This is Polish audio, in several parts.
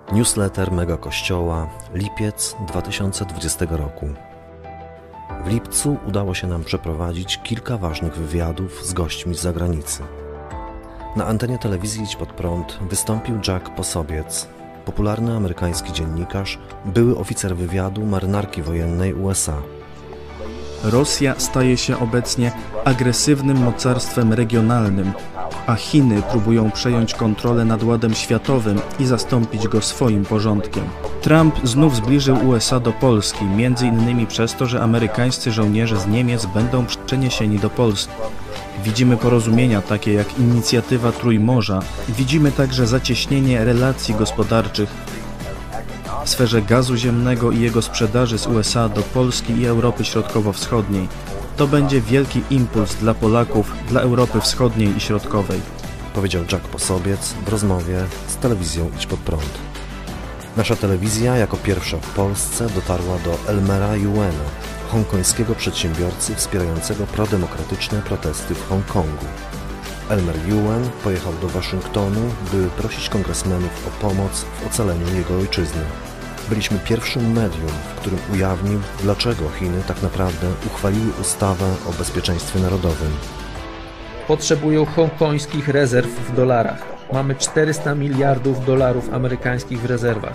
Newsletter Mega Kościoła, lipiec 2020 roku. W lipcu udało się nam przeprowadzić kilka ważnych wywiadów z gośćmi z zagranicy. Na antenie telewizji Idź Pod Prąd wystąpił Jack Posobiec, popularny amerykański dziennikarz, były oficer wywiadu marynarki wojennej USA. Rosja staje się obecnie agresywnym mocarstwem regionalnym, a Chiny próbują przejąć kontrolę nad ładem światowym i zastąpić go swoim porządkiem. Trump znów zbliżył USA do Polski, m.in. przez to, że amerykańscy żołnierze z Niemiec będą przeniesieni do Polski. Widzimy porozumienia takie jak inicjatywa Trójmorza, widzimy także zacieśnienie relacji gospodarczych w sferze gazu ziemnego i jego sprzedaży z USA do Polski i Europy Środkowo-Wschodniej. To będzie wielki impuls dla Polaków, dla Europy Wschodniej i Środkowej. Powiedział Jack Posobiec w rozmowie z telewizją Idź Pod Prąd. Nasza telewizja jako pierwsza w Polsce dotarła do Elmera Yuena, hongkońskiego przedsiębiorcy wspierającego prodemokratyczne protesty w Hongkongu. Elmer Yuen pojechał do Waszyngtonu, by prosić kongresmenów o pomoc w ocaleniu jego ojczyzny. Byliśmy pierwszym medium, w którym ujawnił, dlaczego Chiny tak naprawdę uchwaliły ustawę o bezpieczeństwie narodowym. Potrzebują hongkońskich rezerw w dolarach. Mamy 400 miliardów dolarów amerykańskich w rezerwach.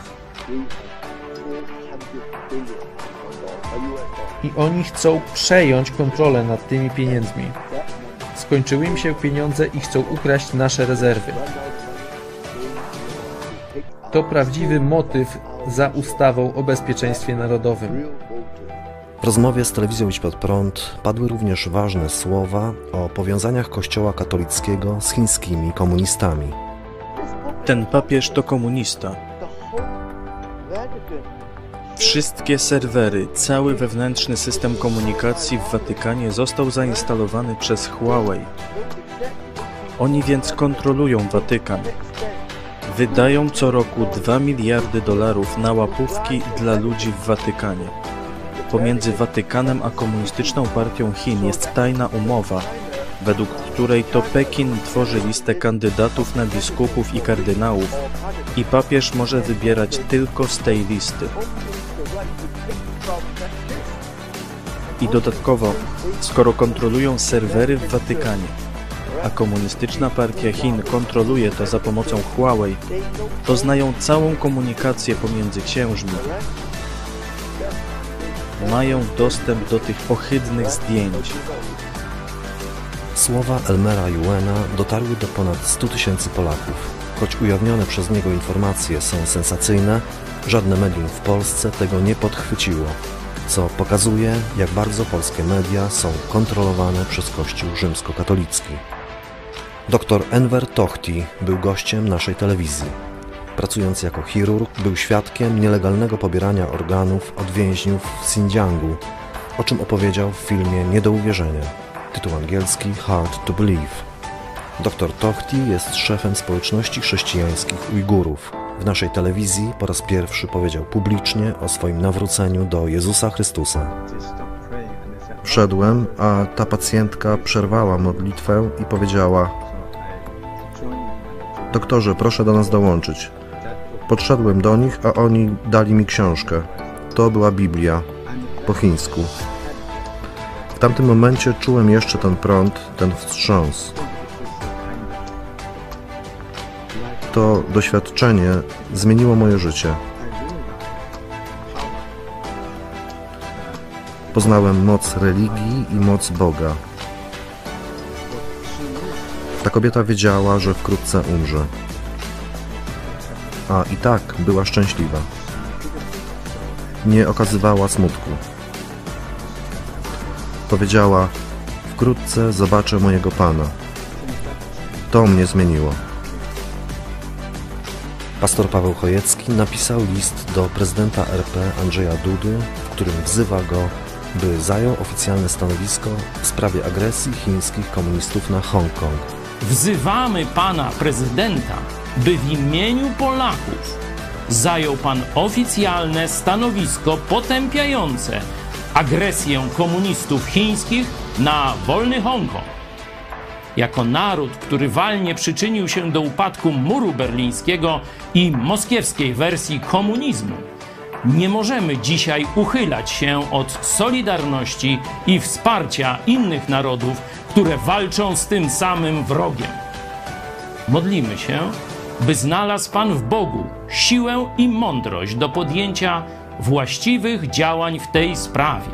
I oni chcą przejąć kontrolę nad tymi pieniędzmi. Skończyły im się pieniądze i chcą ukraść nasze rezerwy. To prawdziwy motyw za ustawą o bezpieczeństwie narodowym. W rozmowie z telewizją Idź Pod Prąd padły również ważne słowa o powiązaniach Kościoła katolickiego z chińskimi komunistami. Ten papież to komunista. Wszystkie serwery, cały wewnętrzny system komunikacji w Watykanie został zainstalowany przez Huawei. Oni więc kontrolują Watykan. Wydają co roku 2 miliardy dolarów na łapówki dla ludzi w Watykanie. Pomiędzy Watykanem a Komunistyczną Partią Chin jest tajna umowa, według której to Pekin tworzy listę kandydatów na biskupów i kardynałów i papież może wybierać tylko z tej listy. I dodatkowo, skoro kontrolują serwery w Watykanie, a Komunistyczna Partia Chin kontroluje to za pomocą Huawei, to znają całą komunikację pomiędzy księżmi. Mają dostęp do tych ohydnych zdjęć. Słowa Elmera Yuena dotarły do ponad 100 tysięcy Polaków. Choć ujawnione przez niego informacje są sensacyjne, żadne medium w Polsce tego nie podchwyciło, co pokazuje, jak bardzo polskie media są kontrolowane przez Kościół rzymskokatolicki. Dr Enver Tohti był gościem naszej telewizji. Pracując jako chirurg, był świadkiem nielegalnego pobierania organów od więźniów w Xinjiangu, o czym opowiedział w filmie Nie do uwierzenia. Tytuł angielski Hard to Believe. Dr Tohti jest szefem społeczności chrześcijańskich Ujgurów. W naszej telewizji po raz pierwszy powiedział publicznie o swoim nawróceniu do Jezusa Chrystusa. Wszedłem, a ta pacjentka przerwała modlitwę i powiedziała: doktorze, proszę do nas dołączyć. Podszedłem do nich, a oni dali mi książkę. To była Biblia, po chińsku. W tamtym momencie czułem jeszcze ten prąd, ten wstrząs. To doświadczenie zmieniło moje życie. Poznałem moc religii i moc Boga. Ta kobieta wiedziała, że wkrótce umrze. A i tak była szczęśliwa. Nie okazywała smutku. Powiedziała: wkrótce zobaczę mojego Pana. To mnie zmieniło. Pastor Paweł Chojecki napisał list do prezydenta RP Andrzeja Dudy, w którym wzywa go, by zajął oficjalne stanowisko w sprawie agresji chińskich komunistów na Hongkong. Wzywamy pana prezydenta, by w imieniu Polaków zajął pan oficjalne stanowisko potępiające agresję komunistów chińskich na wolny Hongkong. jako naród, który walnie przyczynił się do upadku muru berlińskiego i moskiewskiej wersji komunizmu, nie możemy dzisiaj uchylać się od solidarności i wsparcia innych narodów, które walczą z tym samym wrogiem. Modlimy się, by znalazł Pan w Bogu siłę i mądrość do podjęcia właściwych działań w tej sprawie.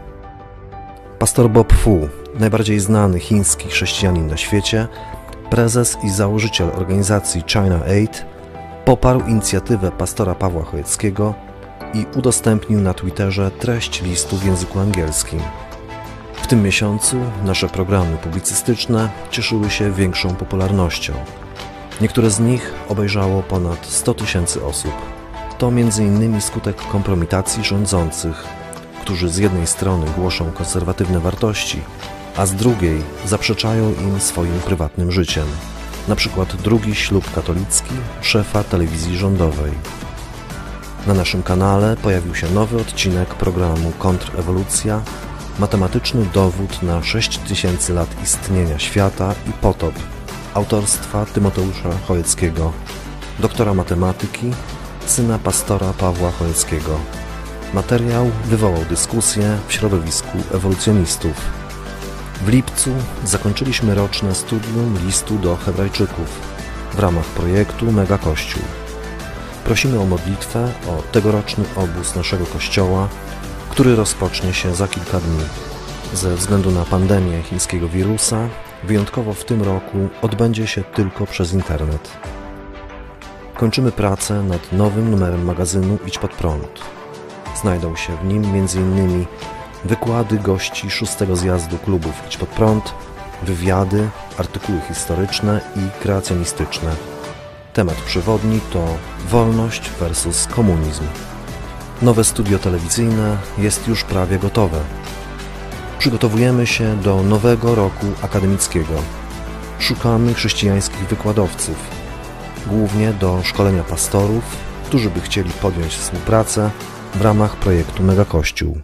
Pastor Bob Fu, najbardziej znany chiński chrześcijanin na świecie, prezes i założyciel organizacji China Aid, poparł inicjatywę pastora Pawła Chojeckiego i udostępnił na Twitterze treść listu w języku angielskim. W tym miesiącu nasze programy publicystyczne cieszyły się większą popularnością. Niektóre z nich obejrzało ponad 100 000 osób. To m.in. skutek kompromitacji rządzących, którzy z jednej strony głoszą konserwatywne wartości, a z drugiej zaprzeczają im swoim prywatnym życiem. Na przykład drugi ślub katolicki szefa telewizji rządowej. Na naszym kanale pojawił się nowy odcinek programu Kontrewolucja, matematyczny dowód na 6000 lat istnienia świata i potop, autorstwa Tymoteusza Chojeckiego, doktora matematyki, syna pastora Pawła Chojeckiego. Materiał wywołał dyskusję w środowisku ewolucjonistów. W lipcu zakończyliśmy roczne studium listu do Hebrajczyków w ramach projektu Mega Kościół. Prosimy o modlitwę o tegoroczny obóz naszego Kościoła, który rozpocznie się za kilka dni. Ze względu na pandemię chińskiego wirusa, wyjątkowo w tym roku odbędzie się tylko przez internet. Kończymy pracę nad nowym numerem magazynu Idź Pod Prąd. Znajdą się w nim m.in. wykłady gości 6. zjazdu klubów Idź Pod Prąd, wywiady, artykuły historyczne i kreacjonistyczne. Temat przewodni to wolność versus komunizm. Nowe studio telewizyjne jest już prawie gotowe. Przygotowujemy się do nowego roku akademickiego. Szukamy chrześcijańskich wykładowców, głównie do szkolenia pastorów, którzy by chcieli podjąć współpracę w ramach projektu Mega Kościół.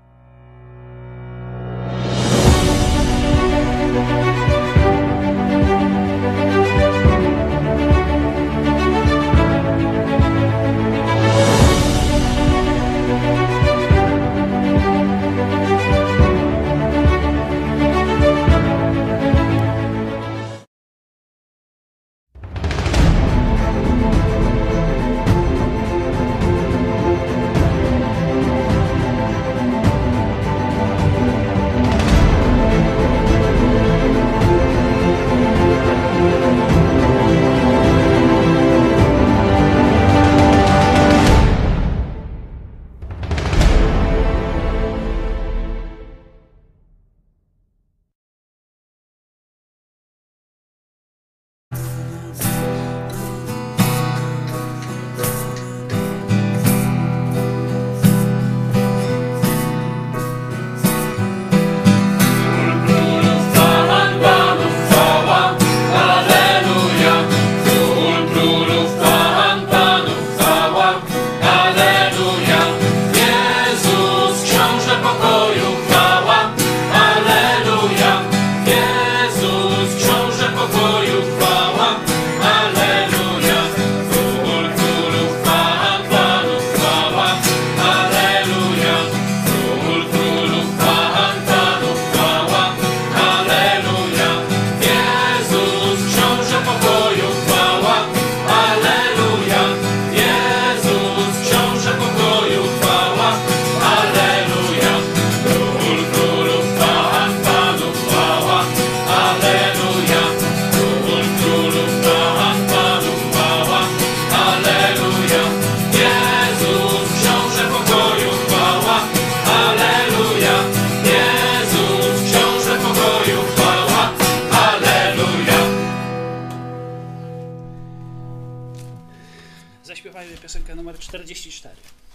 Zaśpiewajmy piosenkę numer 44.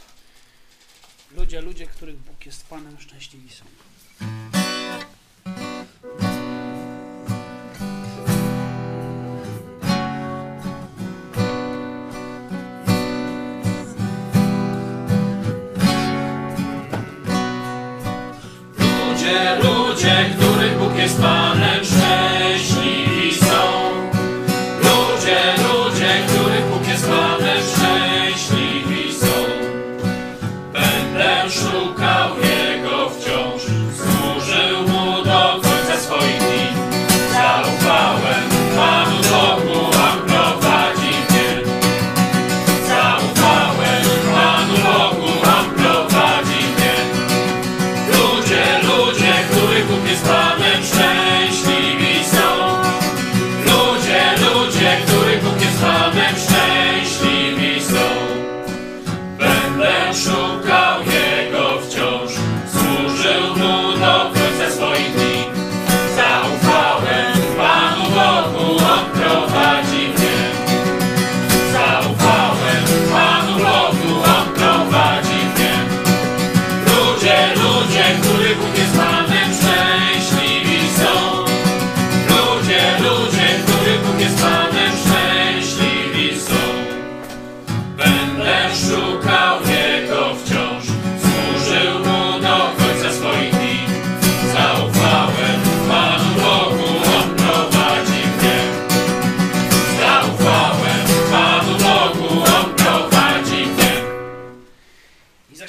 Ludzie, których Bóg jest Panem, szczęśliwi są. Ludzie, których Bóg jest Panem, szczęśliwi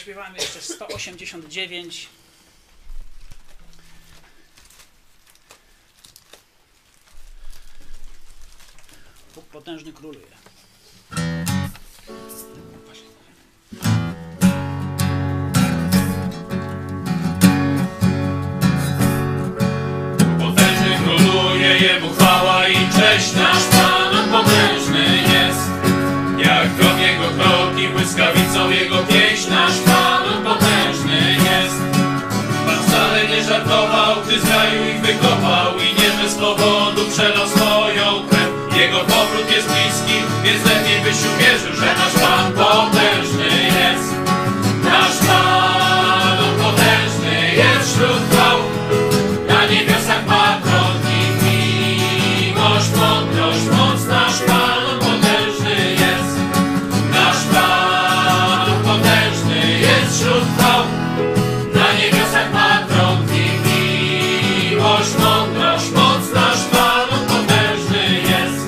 Zaśpiewamy jeszcze 189. Bóg potężny króluje. Potężny króluje, Jemu chwała i cześć, nasz Pan on potężny jest. Jak grom Jego kroki, błyskawicą Jego pieśń, nasz Pan on potężny jest. Pan wcale nie żartował, gdy z raju ich wykopał i nie bez powodu przelał swoją krew. Jego powrót jest bliski, więc lepiej byś uwierzył, że nasz Pan potężny jest. Nasz Pan on potężny jest wśród chwał. Na niebiosach ma tron i miłość, mądrość, moc. Nasz Pan on potężny jest. Nasz Pan on potężny jest wśród chwał. Na niebiosach ma tron i miłość, mądrość, moc. Nasz Pan on potężny jest.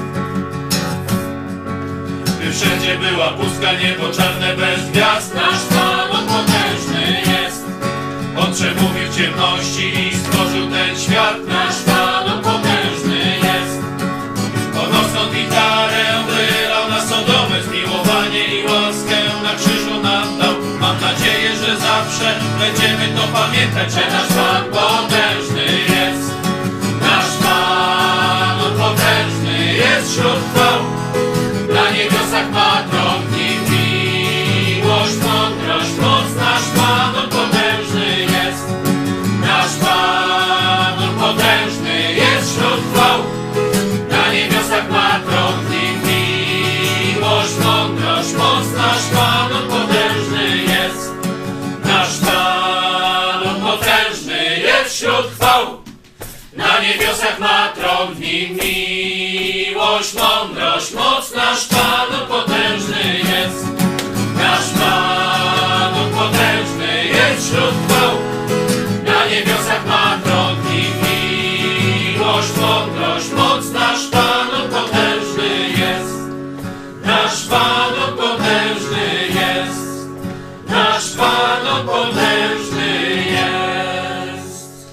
Gdy wszędzie była pustka, niebo czarne bez gwiazd, nasz Pan on potężny jest. On przemówił w ciemności i stworzył ten świat, nasz Pan on potężny jest. Ponosząc gitarę wylał na Sodomę, zmiłowanie i łaskę na krzyżu nam dał. Mam nadzieję, że zawsze będziemy to pamiętać, że nasz Pan potężny jest. Nasz Pan on potężny jest wśród chwał. Na niebiosach ma tron i miłość, mądrość, moc. Nasz Pan on potężny jest. Nasz Pan on potężny jest wśród chwał. Na niebiosach ma tron i miłość, mądrość, moc. Nasz Pan on potężny jest. Nasz Pan on potężny jest wśród chwał. Na niebiosach ma tron i miłość, mądrość, moc. Nasz Pan on potężny jest. Nasz Pan on potężny jest wśród chwał. Na niebiosach ma tron i miłość, mądrość, moc. Nasz Pan on potężny jest. Nasz Pan on potężny jest. Nasz Pan on potężny jest.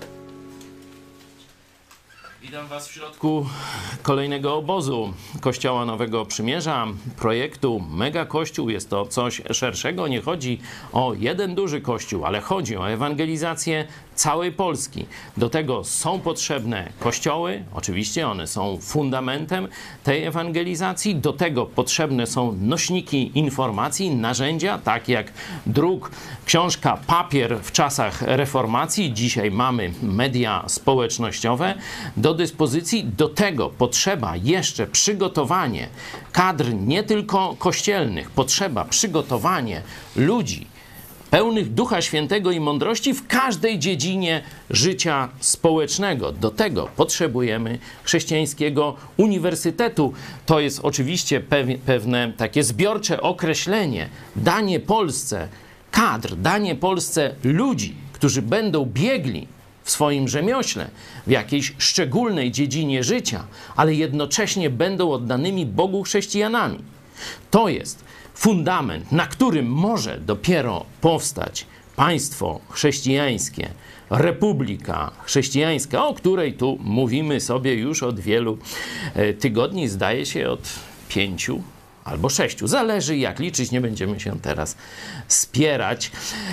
Witam Was w środku kolejnego obozu Kościoła Nowego Przymierza, projektu Mega Kościół. Jest to coś szerszego, nie chodzi o jeden duży kościół, ale chodzi o ewangelizację całej Polski. Do tego są potrzebne kościoły, oczywiście one są fundamentem tej ewangelizacji. Do tego potrzebne są nośniki informacji, narzędzia, tak jak druk, książka, papier w czasach reformacji. Dzisiaj mamy media społecznościowe do dyspozycji. Do tego potrzeba jeszcze przygotowanie kadr nie tylko kościelnych, potrzeba przygotowanie ludzi pełnych Ducha Świętego i mądrości w każdej dziedzinie życia społecznego. Do tego potrzebujemy chrześcijańskiego uniwersytetu. To jest oczywiście pewne takie zbiorcze określenie. Danie Polsce kadr, danie Polsce ludzi, którzy będą biegli w swoim rzemiośle, w jakiejś szczególnej dziedzinie życia, ale jednocześnie będą oddanymi Bogu chrześcijanami. To jest fundament, na którym może dopiero powstać państwo chrześcijańskie, republika chrześcijańska, o której tu mówimy sobie już od wielu tygodni, zdaje się od 5 albo 6. Zależy jak liczyć, nie będziemy się teraz spierać.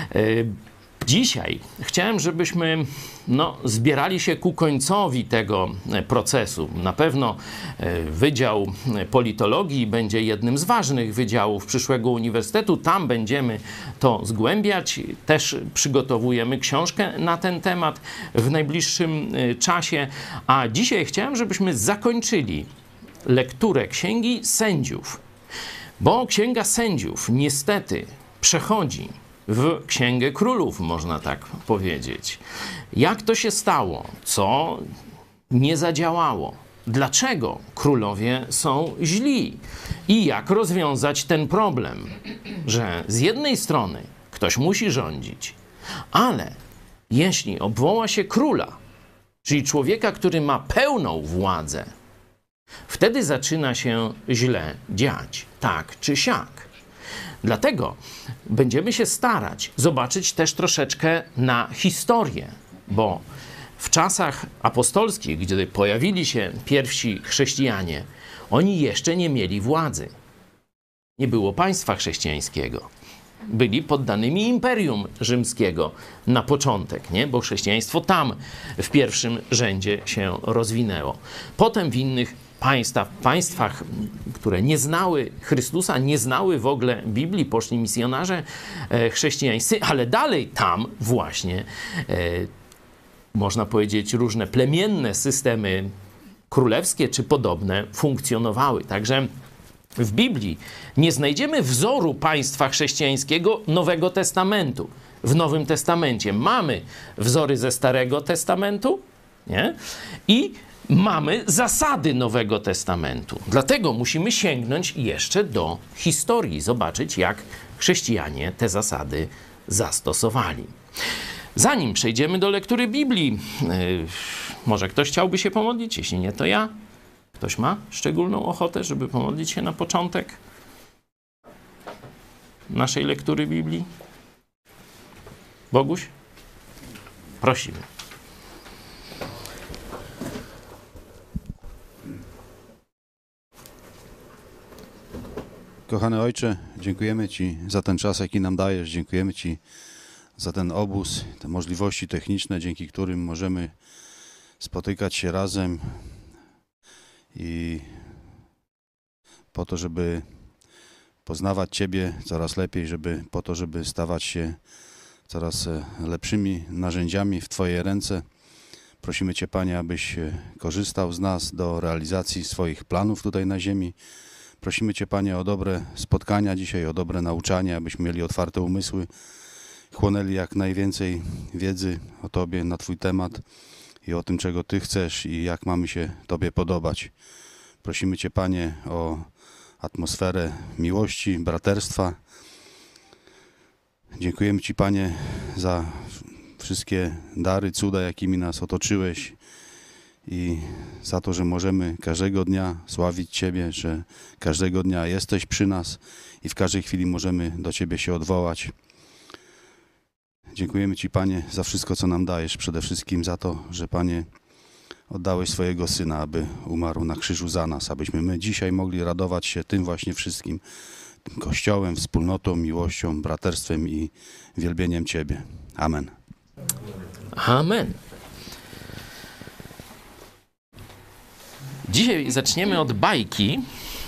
Dzisiaj chciałem, żebyśmy zbierali się ku końcowi tego procesu. Na pewno Wydział Politologii będzie jednym z ważnych wydziałów przyszłego uniwersytetu. Tam będziemy to zgłębiać. Też przygotowujemy książkę na ten temat w najbliższym czasie. A dzisiaj chciałem, żebyśmy zakończyli lekturę Księgi Sędziów. Bo Księga Sędziów niestety przechodzi w Księgę Królów, można tak powiedzieć. Jak to się stało? Co nie zadziałało? Dlaczego królowie są źli? I jak rozwiązać ten problem, że z jednej strony ktoś musi rządzić, ale jeśli obwoła się króla, czyli człowieka, który ma pełną władzę, wtedy zaczyna się źle dziać, tak czy siak. Dlatego będziemy się starać zobaczyć też troszeczkę na historię, bo w czasach apostolskich, gdzie pojawili się pierwsi chrześcijanie, oni jeszcze nie mieli władzy. Nie było państwa chrześcijańskiego. Byli poddanymi Imperium Rzymskiego na początek, nie? Bo chrześcijaństwo tam w pierwszym rzędzie się rozwinęło. Potem w innych państwach, które nie znały Chrystusa, nie znały w ogóle Biblii, poszli misjonarze chrześcijańscy, ale dalej tam właśnie, można powiedzieć, różne plemienne systemy królewskie czy podobne funkcjonowały. Także w Biblii nie znajdziemy wzoru państwa chrześcijańskiego Nowego Testamentu. W Nowym Testamencie mamy wzory ze Starego Testamentu, nie? I mamy zasady Nowego Testamentu. Dlatego musimy sięgnąć jeszcze do historii, zobaczyć, jak chrześcijanie te zasady zastosowali. Zanim przejdziemy do lektury Biblii, może ktoś chciałby się pomodlić? Jeśli nie, to ja. Ktoś ma szczególną ochotę, żeby pomodlić się na początek naszej lektury Biblii? Boguś? Prosimy. Kochany Ojcze, dziękujemy Ci za ten czas, jaki nam dajesz. Dziękujemy Ci za ten obóz, te możliwości techniczne, dzięki którym możemy spotykać się razem i po to, żeby poznawać Ciebie coraz lepiej, żeby stawać się coraz lepszymi narzędziami w Twoje ręce. Prosimy Cię, Panie, abyś korzystał z nas do realizacji swoich planów tutaj na ziemi. Prosimy Cię, Panie, o dobre spotkania dzisiaj, o dobre nauczanie, abyśmy mieli otwarte umysły, chłonęli jak najwięcej wiedzy o Tobie na Twój temat i o tym, czego Ty chcesz i jak mamy się Tobie podobać. Prosimy Cię, Panie, o atmosferę miłości, braterstwa. Dziękujemy Ci, Panie, za wszystkie dary, cuda, jakimi nas otoczyłeś i za to, że możemy każdego dnia sławić Ciebie, że każdego dnia jesteś przy nas i w każdej chwili możemy do Ciebie się odwołać. Dziękujemy Ci, Panie, za wszystko, co nam dajesz. Przede wszystkim za to, że, Panie, oddałeś swojego Syna, aby umarł na krzyżu za nas, abyśmy my dzisiaj mogli radować się tym właśnie wszystkim, tym Kościołem, wspólnotą, miłością, braterstwem i wielbieniem Ciebie. Amen. Amen. Dzisiaj zaczniemy od bajki.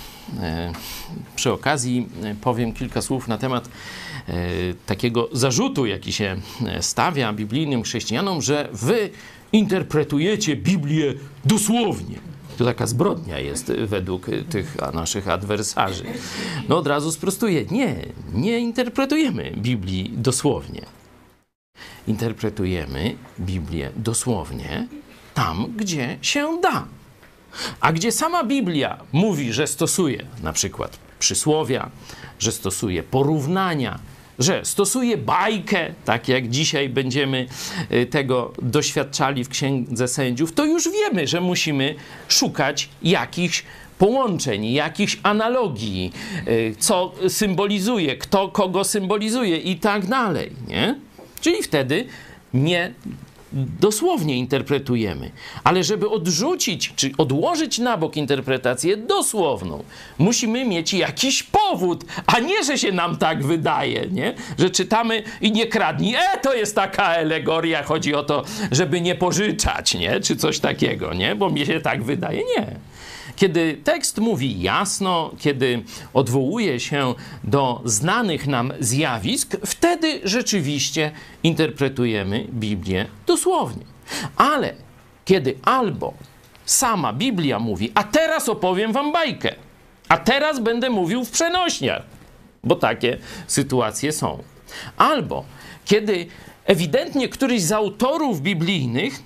Przy okazji powiem kilka słów na temat takiego zarzutu, jaki się stawia biblijnym chrześcijanom, że wy interpretujecie Biblię dosłownie. To taka zbrodnia jest według tych naszych adwersarzy. No od razu sprostuję. Nie interpretujemy Biblii dosłownie. Interpretujemy Biblię dosłownie tam, gdzie się da. A gdzie sama Biblia mówi, że stosuje na przykład przysłowia, że stosuje porównania, że stosuje bajkę, tak jak dzisiaj będziemy tego doświadczali w Księdze Sędziów, to już wiemy, że musimy szukać jakichś połączeń, jakichś analogii, co symbolizuje, kto kogo symbolizuje i tak dalej, nie? Czyli wtedy nie dosłownie interpretujemy. Ale żeby odrzucić, czy odłożyć na bok interpretację dosłowną, musimy mieć jakiś powód, a nie, że się nam tak wydaje, nie? Że czytamy i nie kradnij. To jest taka alegoria, chodzi o to, żeby nie pożyczać, nie? Czy coś takiego, nie? Bo mi się tak wydaje. Nie. Kiedy tekst mówi jasno, kiedy odwołuje się do znanych nam zjawisk, wtedy rzeczywiście interpretujemy Biblię dosłownie. Ale kiedy albo sama Biblia mówi, a teraz opowiem wam bajkę, a teraz będę mówił w przenośniach, bo takie sytuacje są. Albo kiedy ewidentnie któryś z autorów biblijnych,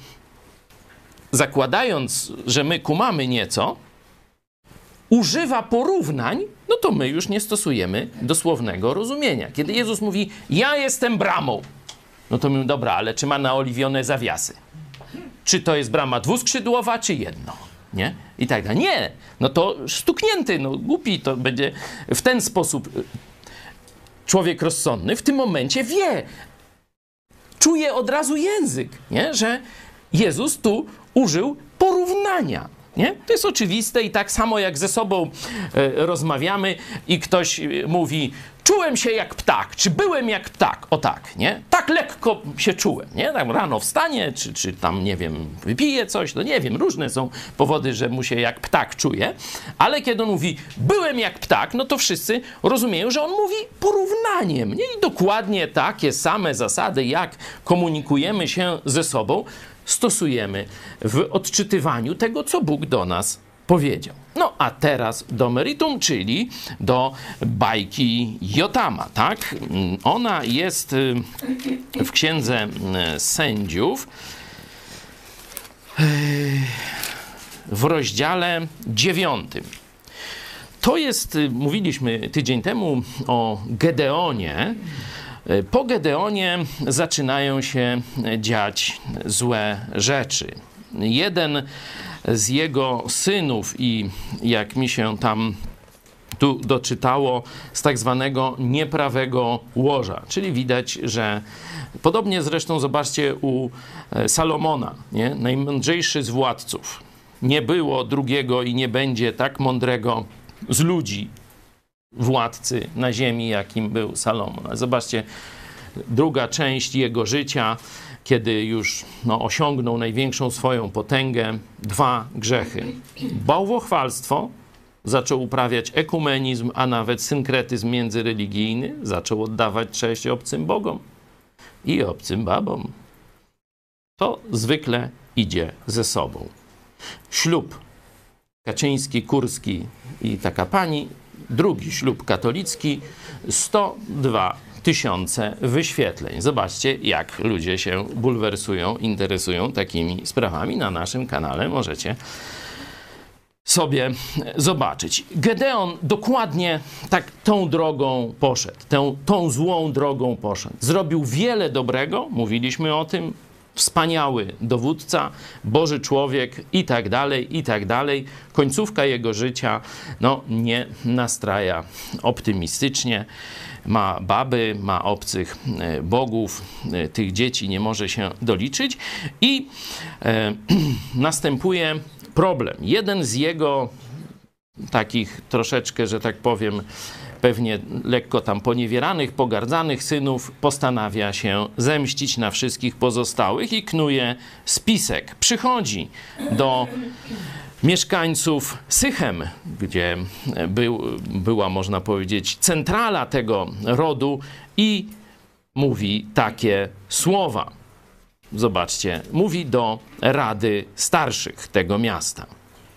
zakładając, że my kumamy nieco, używa porównań, no to my już nie stosujemy dosłownego rozumienia. Kiedy Jezus mówi, ja jestem bramą, no to mówimy, dobra, ale czy ma naoliwione zawiasy? Czy to jest brama dwuskrzydłowa, czy jedno? Nie? I tak dalej. Nie! No to stuknięty, no głupi to będzie w ten sposób człowiek rozsądny w tym momencie wie, czuje od razu język, nie? Że Jezus tu użył porównania. Nie? To jest oczywiste i tak samo jak ze sobą rozmawiamy i ktoś mówi, czułem się jak ptak, czy byłem jak ptak, o tak, nie? Tak lekko się czułem, nie? Tam rano wstanie, czy tam, nie wiem, wypije coś, no nie wiem, różne są powody, że mu się jak ptak czuje, ale kiedy on mówi, byłem jak ptak, no to wszyscy rozumieją, że on mówi porównaniem, nie? I dokładnie takie same zasady, jak komunikujemy się ze sobą, stosujemy w odczytywaniu tego, co Bóg do nas powiedział. No a teraz do meritum, czyli do bajki Jotama, tak? Ona jest w Księdze Sędziów w rozdziale 9. To jest, mówiliśmy tydzień temu o Gedeonie. Po Gedeonie zaczynają się dziać złe rzeczy. Jeden z jego synów i jak mi się tam tu doczytało, z tak zwanego nieprawego łoża. Czyli widać, że podobnie zresztą zobaczcie u Salomona, nie? Najmądrzejszy z władców. Nie było drugiego i nie będzie tak mądrego z ludzi władcy na ziemi, jakim był Salomon. Zobaczcie, druga część jego życia, kiedy już osiągnął największą swoją potęgę, 2 grzechy. Bałwochwalstwo, zaczął uprawiać ekumenizm, a nawet synkretyzm międzyreligijny, zaczął oddawać cześć obcym bogom i obcym babom. To zwykle idzie ze sobą. Ślub Kaczyński, Kurski i taka pani, drugi ślub katolicki, 102 000 wyświetleń. Zobaczcie, jak ludzie się bulwersują, interesują takimi sprawami. Na naszym kanale możecie sobie zobaczyć. Gedeon dokładnie tak tą drogą poszedł, tą złą drogą poszedł. Zrobił wiele dobrego, mówiliśmy o tym, wspaniały dowódca, Boży człowiek i tak dalej, i tak dalej. Końcówka jego życia nie nastraja optymistycznie. Ma baby, ma obcych bogów, tych dzieci nie może się doliczyć i następuje problem. Jeden z jego takich troszeczkę, że tak powiem, pewnie lekko tam poniewieranych, pogardzanych synów postanawia się zemścić na wszystkich pozostałych i knuje spisek. Przychodzi do mieszkańców Sychem, gdzie była, można powiedzieć, centrala tego rodu i mówi takie słowa. Zobaczcie, mówi do rady starszych tego miasta.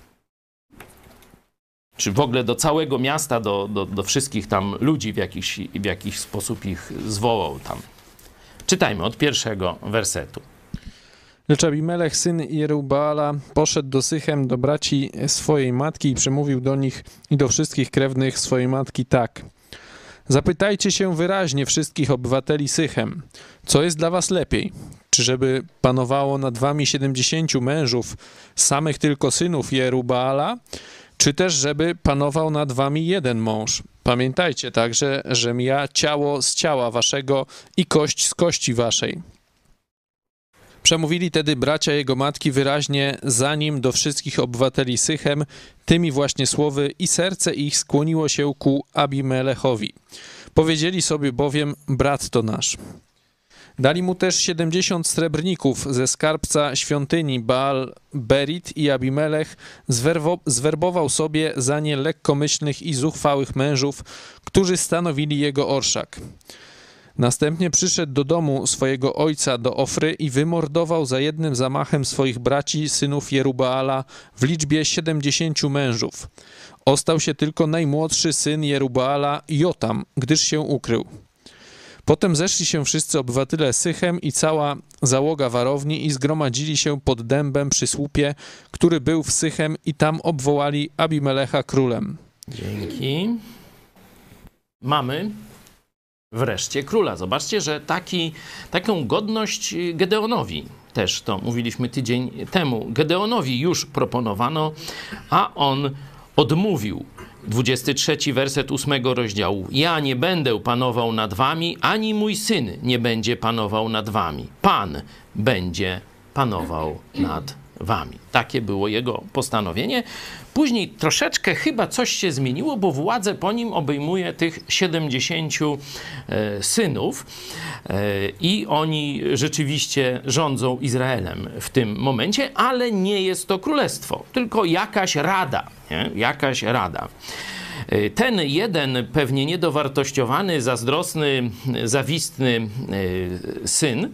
Czy w ogóle do całego miasta, do wszystkich tam ludzi w jakiś sposób ich zwołał tam. Czytajmy od 1 wersetu. Lecz Abimelech, syn Jerubbaala, poszedł do Sychem, do braci swojej matki i przemówił do nich i do wszystkich krewnych swojej matki tak. Zapytajcie się wyraźnie wszystkich obywateli Sychem, co jest dla was lepiej? Czy żeby panowało nad wami 70 mężów, samych tylko synów Jerubbaala, czy też żeby panował nad wami jeden mąż? Pamiętajcie także, żem ja ciało z ciała waszego i kość z kości waszej. Przemówili tedy bracia jego matki wyraźnie za nim do wszystkich obywateli Sychem tymi właśnie słowy i serce ich skłoniło się ku Abimelechowi. Powiedzieli sobie bowiem, brat to nasz. Dali mu też 70 srebrników ze skarbca świątyni Baal Berit i Abimelech zwerbował sobie za nie lekkomyślnych i zuchwałych mężów, którzy stanowili jego orszak. Następnie przyszedł do domu swojego ojca do Ofry i wymordował za jednym zamachem swoich braci, synów Jerubbaala, w liczbie 70 mężów. Ostał się tylko najmłodszy syn Jerubbaala, Jotam, gdyż się ukrył. Potem zeszli się wszyscy obywatele Sychem i cała załoga warowni i zgromadzili się pod dębem przy słupie, który był w Sychem i tam obwołali Abimelecha królem. Dzięki. Mamy wreszcie króla. Zobaczcie, że taką godność Gedeonowi, też to mówiliśmy tydzień temu, Gedeonowi już proponowano, a on odmówił. 23 werset 8 rozdziału. Ja nie będę panował nad wami, ani mój syn nie będzie panował nad wami. Pan będzie panował nad wami. Takie było jego postanowienie. Później troszeczkę chyba coś się zmieniło, bo władzę po nim obejmuje tych 70 synów i oni rzeczywiście rządzą Izraelem w tym momencie, ale nie jest to królestwo, tylko jakaś rada, nie? Jakaś rada. Ten jeden pewnie niedowartościowany, zazdrosny, zawistny syn,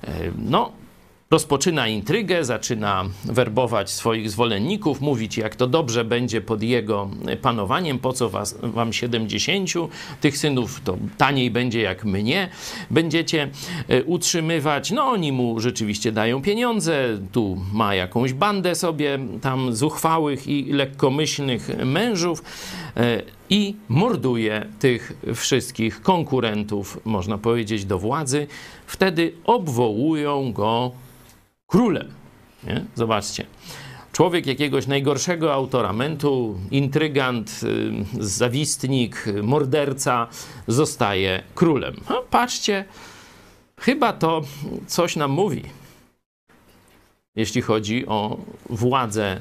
rozpoczyna intrygę, zaczyna werbować swoich zwolenników, mówić, jak to dobrze będzie pod jego panowaniem, po co wam 70 tych synów, to taniej będzie, jak mnie będziecie utrzymywać. No oni mu rzeczywiście dają pieniądze, tu ma jakąś bandę sobie tam zuchwałych i lekkomyślnych mężów i morduje tych wszystkich konkurentów, można powiedzieć, do władzy. Wtedy obwołują go królem. Nie? Zobaczcie. Człowiek jakiegoś najgorszego autoramentu, intrygant, zawistnik, morderca zostaje królem. No, patrzcie, chyba to coś nam mówi, jeśli chodzi o władzę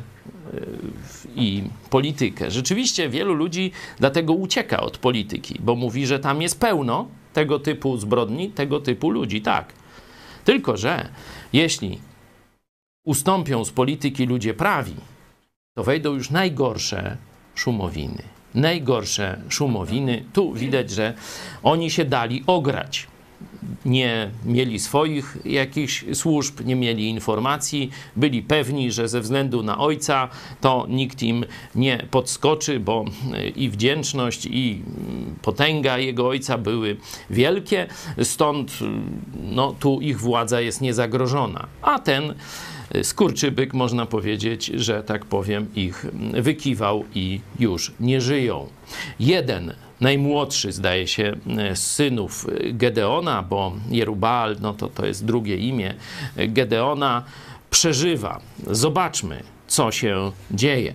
i politykę. Rzeczywiście wielu ludzi dlatego ucieka od polityki, bo mówi, że tam jest pełno tego typu zbrodni, tego typu ludzi. Tak. Tylko że jeśli ustąpią z polityki ludzie prawi, to wejdą już najgorsze szumowiny. Najgorsze szumowiny. Tu widać, że oni się dali ograć. Nie mieli swoich jakichś służb, nie mieli informacji, byli pewni, że ze względu na ojca to nikt im nie podskoczy, bo i wdzięczność, i potęga jego ojca były wielkie, stąd tu ich władza jest niezagrożona. A ten skurczybyk, można powiedzieć, że tak powiem, ich wykiwał i już nie żyją. Jeden, najmłodszy, zdaje się, z synów Gedeona, bo Jerubbaal, to jest drugie imię Gedeona, przeżywa. Zobaczmy, co się dzieje.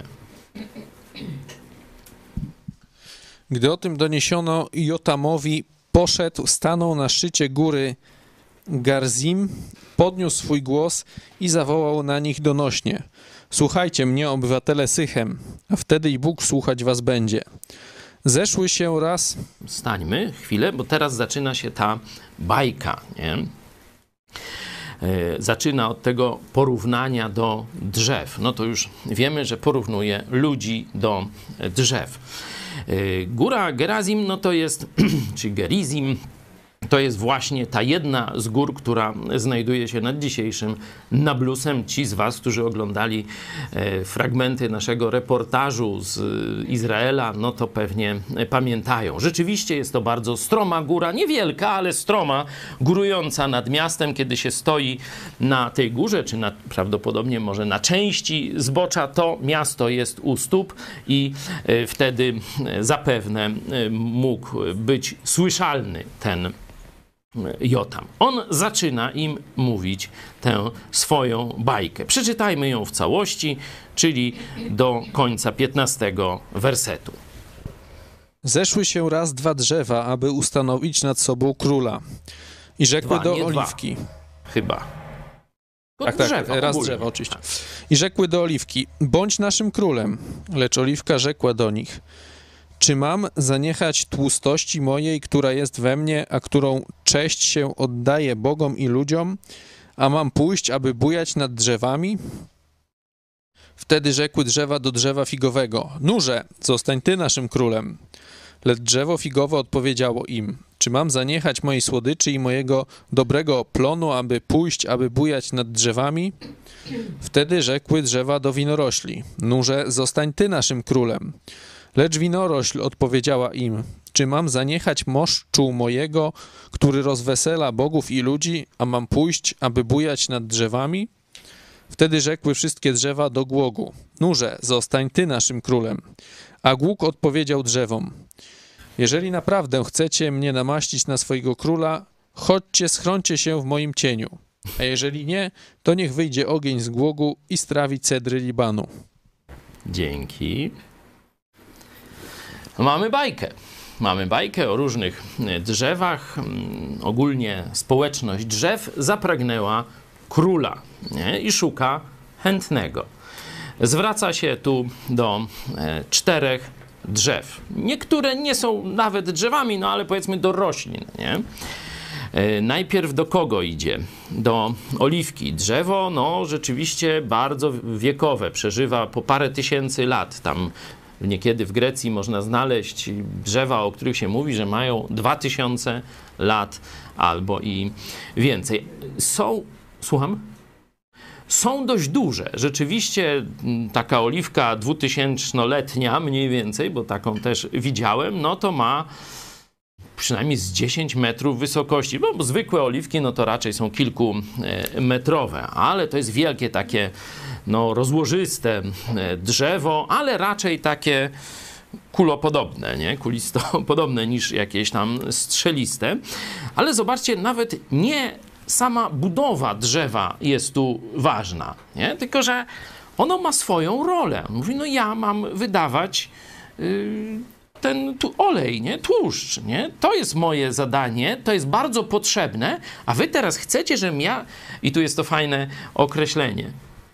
Gdy o tym doniesiono Jotamowi, poszedł, stanął na szczycie góry Garzim, podniósł swój głos i zawołał na nich donośnie: słuchajcie mnie, obywatele Sychem, a wtedy i Bóg słuchać was będzie. Zeszły się raz... Stańmy chwilę, bo teraz zaczyna się ta bajka, nie? Zaczyna od tego porównania do drzew. No to już wiemy, że porównuje ludzi do drzew. Góra Gerazim, to jest, czy Gerizim, to jest właśnie ta jedna z gór, która znajduje się nad dzisiejszym Nablusem. Ci z was, którzy oglądali fragmenty naszego reportażu z Izraela, to pewnie pamiętają. Rzeczywiście jest to bardzo stroma góra, niewielka, ale stroma, górująca nad miastem. Kiedy się stoi na tej górze, czy prawdopodobnie może na części zbocza, to miasto jest u stóp i wtedy zapewne mógł być słyszalny ten Jotam. On zaczyna im mówić tę swoją bajkę. Przeczytajmy ją w całości, czyli do końca 15 wersetu. Zeszły się raz dwa drzewa, aby ustanowić nad sobą króla. I rzekły do oliwki. Chyba. Tak, raz drzewa, oczywiście. I rzekły do oliwki: bądź naszym królem. Lecz oliwka rzekła do nich: czy mam zaniechać tłustości mojej, która jest we mnie, a którą cześć się oddaje Bogom i ludziom, a mam pójść, aby bujać nad drzewami? Wtedy rzekły drzewa do drzewa figowego: nurze, zostań ty naszym królem. Lecz drzewo figowe odpowiedziało im: czy mam zaniechać mojej słodyczy i mojego dobrego plonu, aby pójść, aby bujać nad drzewami? Wtedy rzekły drzewa do winorośli: nurze, zostań ty naszym królem. Lecz winorośl odpowiedziała im: czy mam zaniechać moszczu mojego, który rozwesela bogów i ludzi, a mam pójść, aby bujać nad drzewami? Wtedy rzekły wszystkie drzewa do głogu: nurze, zostań ty naszym królem. A głóg odpowiedział drzewom: jeżeli naprawdę chcecie mnie namaścić na swojego króla, chodźcie, schrońcie się w moim cieniu. A jeżeli nie, to niech wyjdzie ogień z głogu i strawi cedry Libanu. Dzięki. Mamy bajkę. Mamy bajkę o różnych drzewach. Ogólnie społeczność drzew zapragnęła króla, nie? I szuka chętnego. Zwraca się tu do 4 drzew. Niektóre nie są nawet drzewami, no ale powiedzmy do roślin, nie? Najpierw do kogo idzie? Do oliwki. Drzewo, no rzeczywiście bardzo wiekowe, przeżywa po parę tysięcy lat. Tam niekiedy w Grecji można znaleźć drzewa, o których się mówi, że mają 2000 lat albo i więcej. Słucham? Są dość duże. Rzeczywiście taka oliwka 2000-letnia mniej więcej, bo taką też widziałem, no to ma przynajmniej z 10 metrów wysokości, bo zwykłe oliwki no to raczej są kilkumetrowe, ale to jest wielkie takie no rozłożyste drzewo, ale raczej takie kulopodobne, nie? Kulistopodobne niż jakieś tam strzeliste. Ale zobaczcie, nawet nie sama budowa drzewa jest tu ważna, nie? Tylko że ono ma swoją rolę. Mówi, no ja mam wydawać ten olej, nie? Tłuszcz, nie? To jest moje zadanie, to jest bardzo potrzebne, a wy teraz chcecie, żebym ja... I tu jest to fajne określenie.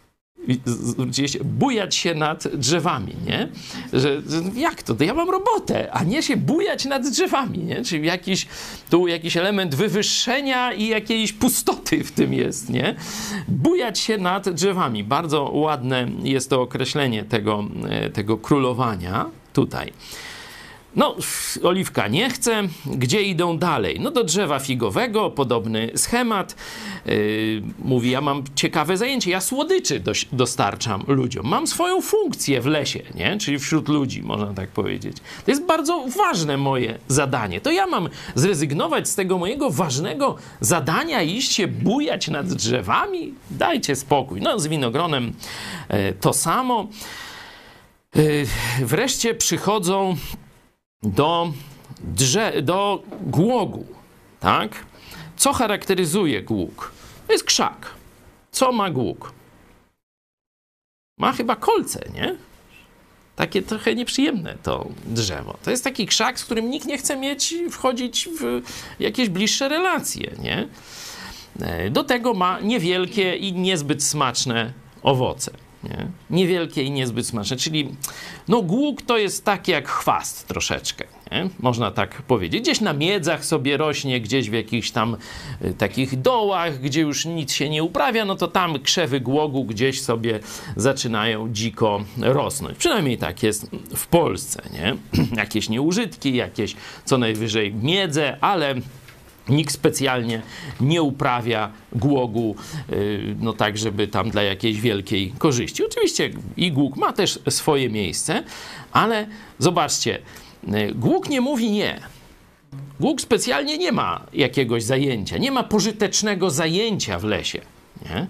Bujać się nad drzewami, nie? Że jak to? To ja mam robotę, a nie się bujać nad drzewami, nie? Czyli jakiś element wywyższenia i jakiejś pustoty w tym jest, nie? Bujać się nad drzewami. Bardzo ładne jest to określenie tego królowania tutaj. No, oliwka nie chce. Gdzie idą dalej? No do drzewa figowego, podobny schemat. Mówi, ja mam ciekawe zajęcie, ja słodyczy dostarczam ludziom. Mam swoją funkcję w lesie, nie? Czyli wśród ludzi, można tak powiedzieć. To jest bardzo ważne moje zadanie. To ja mam zrezygnować z tego mojego ważnego zadania i iść się bujać nad drzewami? Dajcie spokój. No, z winogronem to samo. Wreszcie przychodzą do głogu, tak? Co charakteryzuje głóg? To jest krzak. Co ma głóg? Ma chyba kolce, nie? Takie trochę nieprzyjemne to drzewo. To jest taki krzak, z którym nikt nie chce wchodzić w jakieś bliższe relacje, nie? Do tego ma niewielkie i niezbyt smaczne owoce. Nie? Niewielkie i niezbyt smaczne, czyli no głóg to jest taki jak chwast troszeczkę, nie? Można tak powiedzieć. Gdzieś na miedzach sobie rośnie, gdzieś w jakichś tam takich dołach, gdzie już nic się nie uprawia, no to tam krzewy głogu gdzieś sobie zaczynają dziko rosnąć. Przynajmniej tak jest w Polsce, nie? Jakieś nieużytki, jakieś co najwyżej miedze, ale nikt specjalnie nie uprawia głogu, no tak, żeby tam dla jakiejś wielkiej korzyści. Oczywiście i głóg ma też swoje miejsce, ale zobaczcie, głóg nie mówi nie. Głóg specjalnie nie ma jakiegoś zajęcia, nie ma pożytecznego zajęcia w lesie, nie?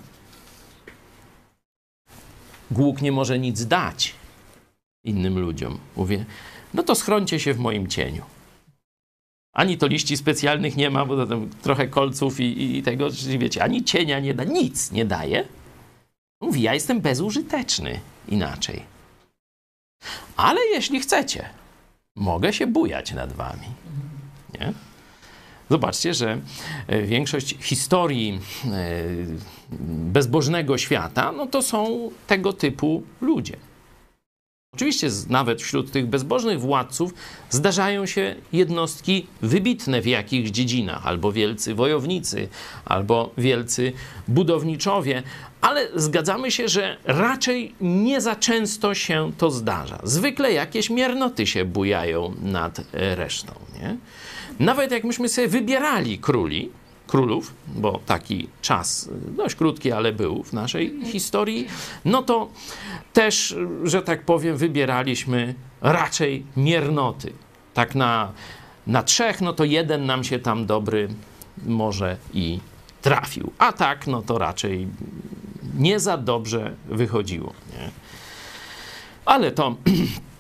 Głóg nie może nic dać innym ludziom. Mówię, no to schrońcie się w moim cieniu. Ani to liści specjalnych nie ma, bo to tam trochę kolców i tego, czyli wiecie, ani cienia nie da, nic nie daje. Mówi, ja jestem bezużyteczny inaczej. Ale jeśli chcecie, mogę się bujać nad wami. Nie? Zobaczcie, że większość historii bezbożnego świata, no to są tego typu ludzie. Oczywiście nawet wśród tych bezbożnych władców zdarzają się jednostki wybitne w jakichś dziedzinach, albo wielcy wojownicy, albo wielcy budowniczowie, ale zgadzamy się, że raczej nie za często się to zdarza. Zwykle jakieś miernoty się bujają nad resztą, nie? Nawet jak myśmy sobie wybierali królów, bo taki czas dość krótki, ale był w naszej historii, no to też, że tak powiem, wybieraliśmy raczej miernoty. Tak na 3, no to 1 nam się tam dobry może i trafił. A tak, no to raczej nie za dobrze wychodziło, nie? Ale to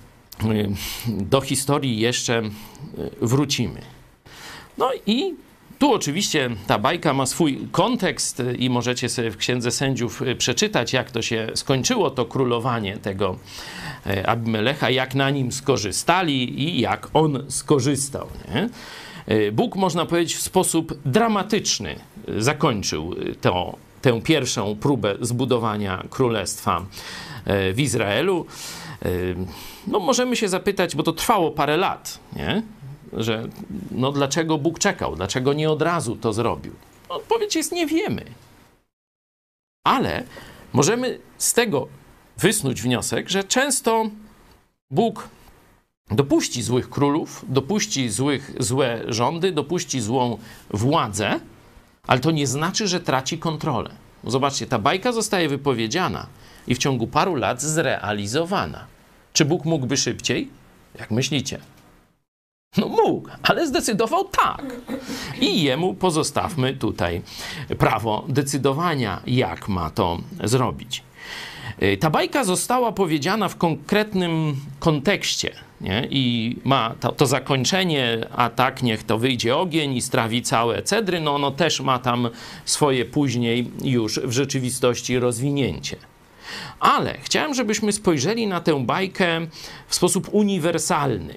do historii jeszcze wrócimy. No i Tu oczywiście ta bajka ma swój kontekst i możecie sobie w Księdze Sędziów przeczytać, jak to się skończyło, to królowanie tego Abimelecha, jak na nim skorzystali i jak on skorzystał. Nie? Bóg, można powiedzieć, w sposób dramatyczny zakończył tę pierwszą próbę zbudowania królestwa w Izraelu. No możemy się zapytać, bo to trwało parę lat, nie? Że no dlaczego Bóg czekał, dlaczego nie od razu to zrobił? Odpowiedź jest: nie wiemy. Ale możemy z tego wysnuć wniosek, że często Bóg dopuści złych królów, dopuści złe rządy, dopuści złą władzę, ale to nie znaczy, że traci kontrolę. Zobaczcie, ta bajka zostaje wypowiedziana i w ciągu paru lat zrealizowana. Czy Bóg mógłby szybciej? Jak myślicie? No mógł, ale zdecydował tak. I jemu pozostawmy tutaj prawo decydowania, jak ma to zrobić. Ta bajka została powiedziana w konkretnym kontekście, nie? I ma to zakończenie, a tak niech to wyjdzie ogień i strawi całe cedry, no ono też ma tam swoje później już w rzeczywistości rozwinięcie. Ale chciałem, żebyśmy spojrzeli na tę bajkę w sposób uniwersalny,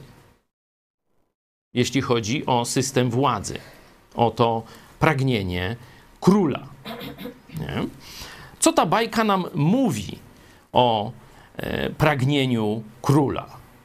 jeśli chodzi o system władzy, o to pragnienie króla. Nie? Co ta bajka nam mówi o pragnieniu króla?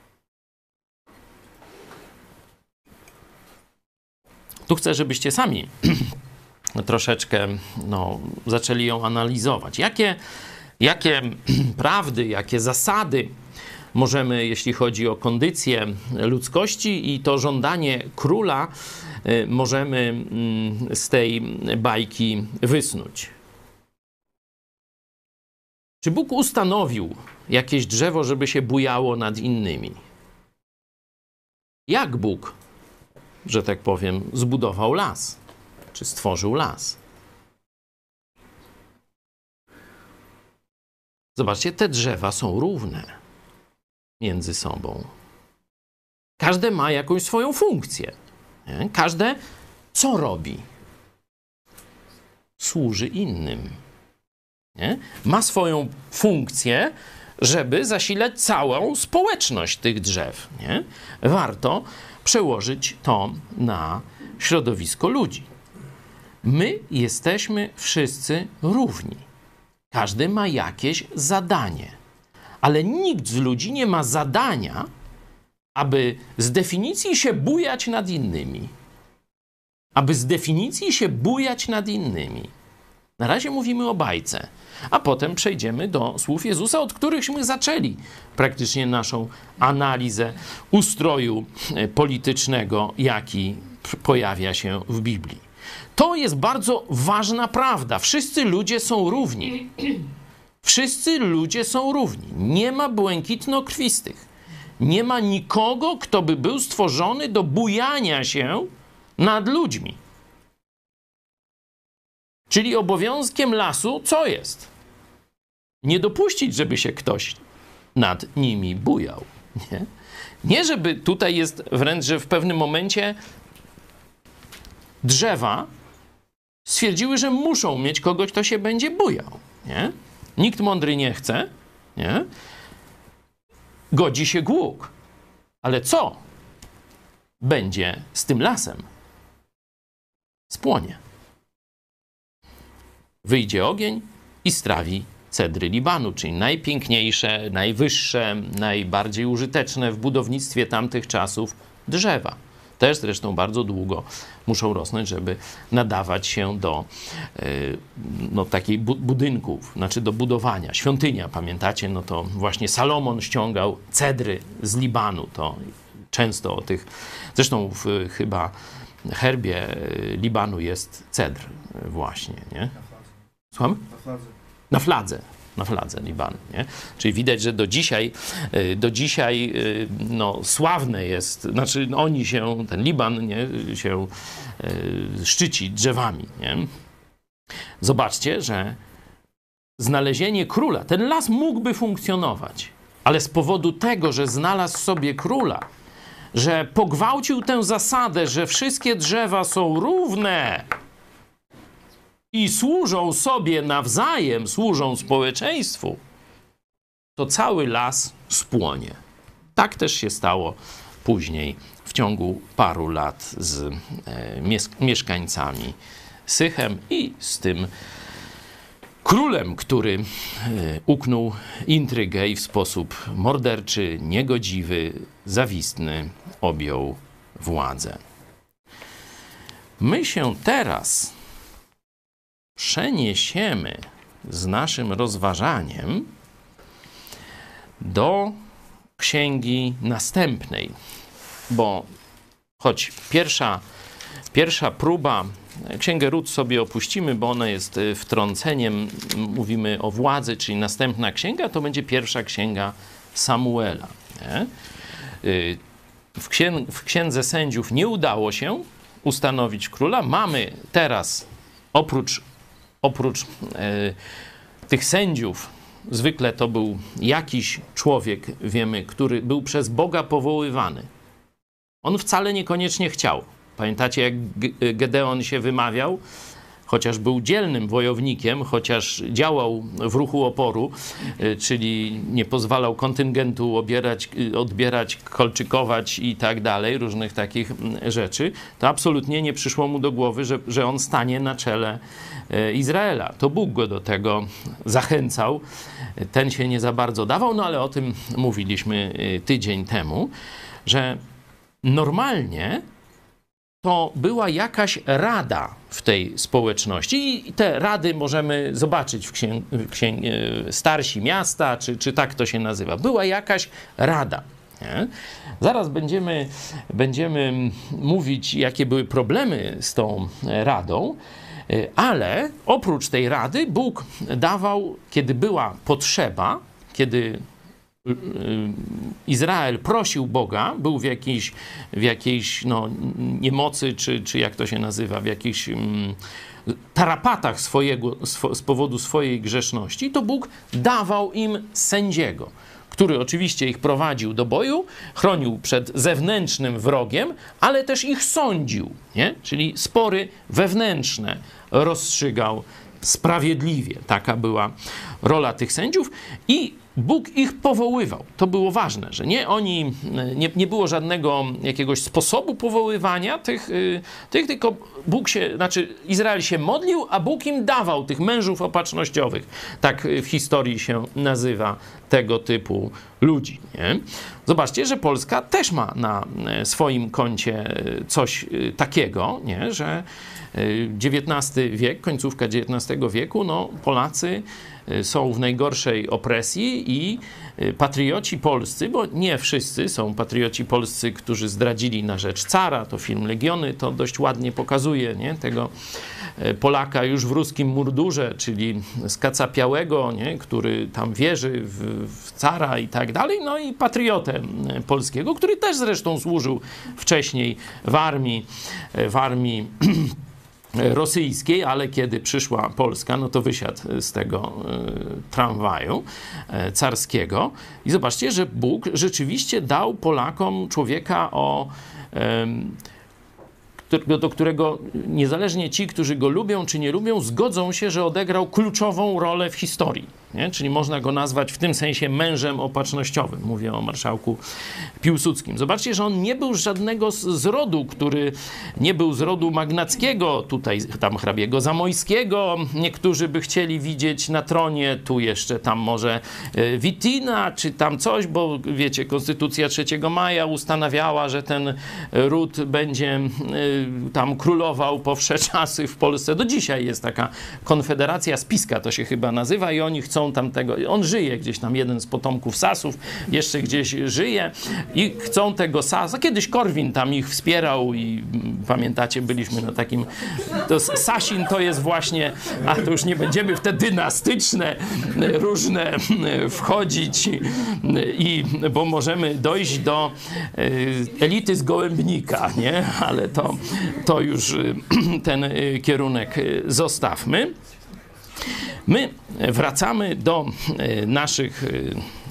Tu chcę, żebyście sami troszeczkę zaczęli ją analizować. Jakie prawdy, jakie zasady możemy, jeśli chodzi o kondycję ludzkości i to żądanie króla, możemy z tej bajki wysnuć? Czy Bóg ustanowił jakieś drzewo, żeby się bujało nad innymi? Jak Bóg, że tak powiem, zbudował las? Czy stworzył las? Zobaczcie, te drzewa są równe między sobą. Każde ma jakąś swoją funkcję. Nie? Każde co robi? Służy innym. Nie? Ma swoją funkcję, żeby zasilać całą społeczność tych drzew. Nie? Warto przełożyć to na środowisko ludzi. My jesteśmy wszyscy równi. Każdy ma jakieś zadanie. Ale nikt z ludzi nie ma zadania, aby z definicji się bujać nad innymi. Aby z definicji się bujać nad innymi. Na razie mówimy o bajce, a potem przejdziemy do słów Jezusa, od którychśmy zaczęli praktycznie naszą analizę ustroju politycznego, jaki pojawia się w Biblii. To jest bardzo ważna prawda. Wszyscy ludzie są równi. Wszyscy ludzie są równi. Nie ma błękitnokrwistych. Nie ma nikogo, kto by był stworzony do bujania się nad ludźmi. Czyli obowiązkiem lasu co jest? Nie dopuścić, żeby się ktoś nad nimi bujał. Nie, żeby tutaj jest wręcz, że w pewnym momencie drzewa stwierdziły, że muszą mieć kogoś, kto się będzie bujał. Nie? Nikt mądry nie chce. Nie? Godzi się głuk. Ale co będzie z tym lasem? Spłonie. Wyjdzie ogień i strawi cedry Libanu, czyli najpiękniejsze, najwyższe, najbardziej użyteczne w budownictwie tamtych czasów drzewa. Też zresztą bardzo długo muszą rosnąć, żeby nadawać się do takich budynków, znaczy do budowania. Świątynia, pamiętacie, no to właśnie Salomon ściągał cedry z Libanu. To często o tych, zresztą w chyba herbie Libanu jest cedr właśnie, nie? Słucham? Na fladze Libanu, nie? Czyli widać, że do dzisiaj sławne jest, znaczy oni się, ten Liban, nie, się szczyci drzewami, nie? Zobaczcie, że znalezienie króla, ten las mógłby funkcjonować, ale z powodu tego, że znalazł sobie króla, że pogwałcił tę zasadę, że wszystkie drzewa są równe i służą sobie nawzajem, służą społeczeństwu, to cały las spłonie. Tak też się stało później w ciągu paru lat z mieszkańcami Sychem i z tym królem, który uknął intrygę i w sposób morderczy, niegodziwy, zawistny objął władzę. My się teraz przeniesiemy z naszym rozważaniem do księgi następnej, bo choć pierwsza próba, Księgę Rut sobie opuścimy, bo ona jest wtrąceniem, mówimy o władzy, czyli następna księga, to będzie pierwsza księga Samuela. Nie? W Księdze Sędziów nie udało się ustanowić króla. Mamy teraz, oprócz tych sędziów, zwykle to był jakiś człowiek, wiemy, który był przez Boga powoływany. On wcale niekoniecznie chciał. Pamiętacie, jak Gedeon się wymawiał? Chociaż był dzielnym wojownikiem, chociaż działał w ruchu oporu, czyli nie pozwalał kontyngentu odbierać, kolczykować i tak dalej, różnych takich rzeczy, to absolutnie nie przyszło mu do głowy, że on stanie na czele Izraela. To Bóg go do tego zachęcał. Ten się nie za bardzo dawał, no ale o tym mówiliśmy tydzień temu, że normalnie to była jakaś rada w tej społeczności i te rady możemy zobaczyć w starsi miasta, czy tak to się nazywa. Była jakaś rada. Nie? Zaraz będziemy mówić, jakie były problemy z tą radą, ale oprócz tej rady Bóg dawał, kiedy była potrzeba, kiedy Izrael prosił Boga, był w jakiejś niemocy, czy jak to się nazywa, w jakichś tarapatach z powodu swojej grzeszności, to Bóg dawał im sędziego, który oczywiście ich prowadził do boju, chronił przed zewnętrznym wrogiem, ale też ich sądził, nie? Czyli spory wewnętrzne rozstrzygał sprawiedliwie. Taka była rola tych sędziów i Bóg ich powoływał. To było ważne, że nie było żadnego jakiegoś sposobu powoływania tych, tylko Izrael się modlił, a Bóg im dawał tych mężów opatrznościowych. Tak w historii się nazywa tego typu ludzi. Nie? Zobaczcie, że Polska też ma na swoim koncie coś takiego, nie? Że XIX wiek, końcówka XIX wieku, Polacy są w najgorszej opresji i patrioci polscy, bo nie wszyscy są patrioci polscy, którzy zdradzili na rzecz cara, to film Legiony to dość ładnie pokazuje, nie? Tego Polaka już w ruskim mundurze, czyli skacapiałego, nie? Który tam wierzy w cara i tak dalej, no i patriotę polskiego, który też zresztą służył wcześniej w armii rosyjskiej, ale kiedy przyszła Polska, no to wysiadł z tego tramwaju carskiego. I zobaczcie, że Bóg rzeczywiście dał Polakom człowieka, do którego niezależnie ci, którzy go lubią czy nie lubią, zgodzą się, że odegrał kluczową rolę w historii. Nie? Czyli można go nazwać w tym sensie mężem opatrznościowym. Mówię o marszałku Piłsudskim. Zobaczcie, że on nie był z żadnego z rodu, który nie był z rodu magnackiego, tutaj tam hrabiego Zamojskiego. Niektórzy by chcieli widzieć na tronie, tu jeszcze tam może Wittina, czy tam coś, bo wiecie, Konstytucja 3 maja ustanawiała, że ten ród będzie tam królował po wsze czasy w Polsce. Do dzisiaj jest taka konfederacja, spiska to się chyba nazywa i oni chcą tamtego, on żyje gdzieś tam, jeden z potomków Sasów, jeszcze gdzieś żyje i chcą tego Sasa. Kiedyś Korwin tam ich wspierał i pamiętacie, byliśmy na takim, to Sasin to jest właśnie, a to już nie będziemy w te dynastyczne różne wchodzić bo możemy dojść do elity z Gołębnika, nie? Ale to już ten kierunek zostawmy. My wracamy do naszych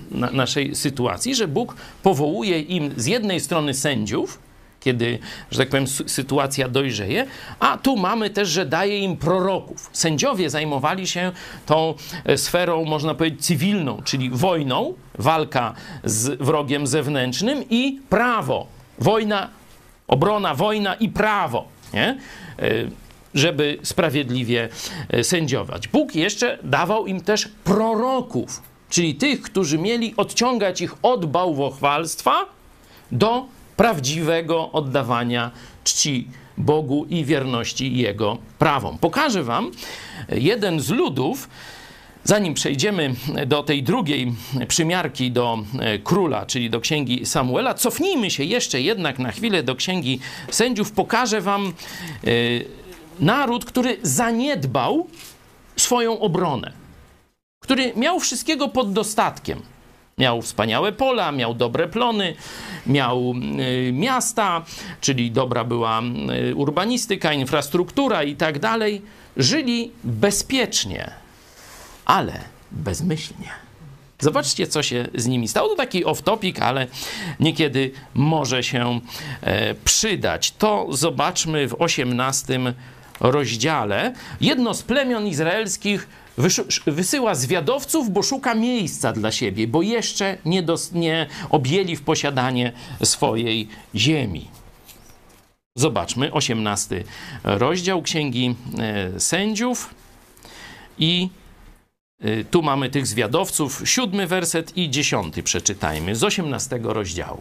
naszej sytuacji, że Bóg powołuje im z jednej strony sędziów, kiedy, że tak powiem, sytuacja dojrzeje, a tu mamy też, że daje im proroków. Sędziowie zajmowali się tą sferą, można powiedzieć, cywilną, czyli wojną, walka z wrogiem zewnętrznym i prawo. Wojna, obrona, wojna i prawo, nie? Żeby sprawiedliwie sędziować. Bóg jeszcze dawał im też proroków, czyli tych, którzy mieli odciągać ich od bałwochwalstwa do prawdziwego oddawania czci Bogu i wierności Jego prawom. Pokażę wam jeden z ludów, zanim przejdziemy do tej drugiej przymiarki do króla, czyli do księgi Samuela, cofnijmy się jeszcze jednak na chwilę do księgi Sędziów. Pokażę wam naród, który zaniedbał swoją obronę, który miał wszystkiego pod dostatkiem. Miał wspaniałe pola, miał dobre plony, miał miasta, czyli dobra była urbanistyka, infrastruktura i tak dalej. Żyli bezpiecznie, ale bezmyślnie. Zobaczcie, co się z nimi stało. To taki off-topic, ale niekiedy może się przydać. To zobaczmy w 18 rozdziale. Jedno z plemion izraelskich wysyła zwiadowców, bo szuka miejsca dla siebie, bo jeszcze nie objęli w posiadanie swojej ziemi. Zobaczmy 18 rozdział Księgi Sędziów i tu mamy tych zwiadowców, 7 werset i 10 przeczytajmy z 18 rozdziału.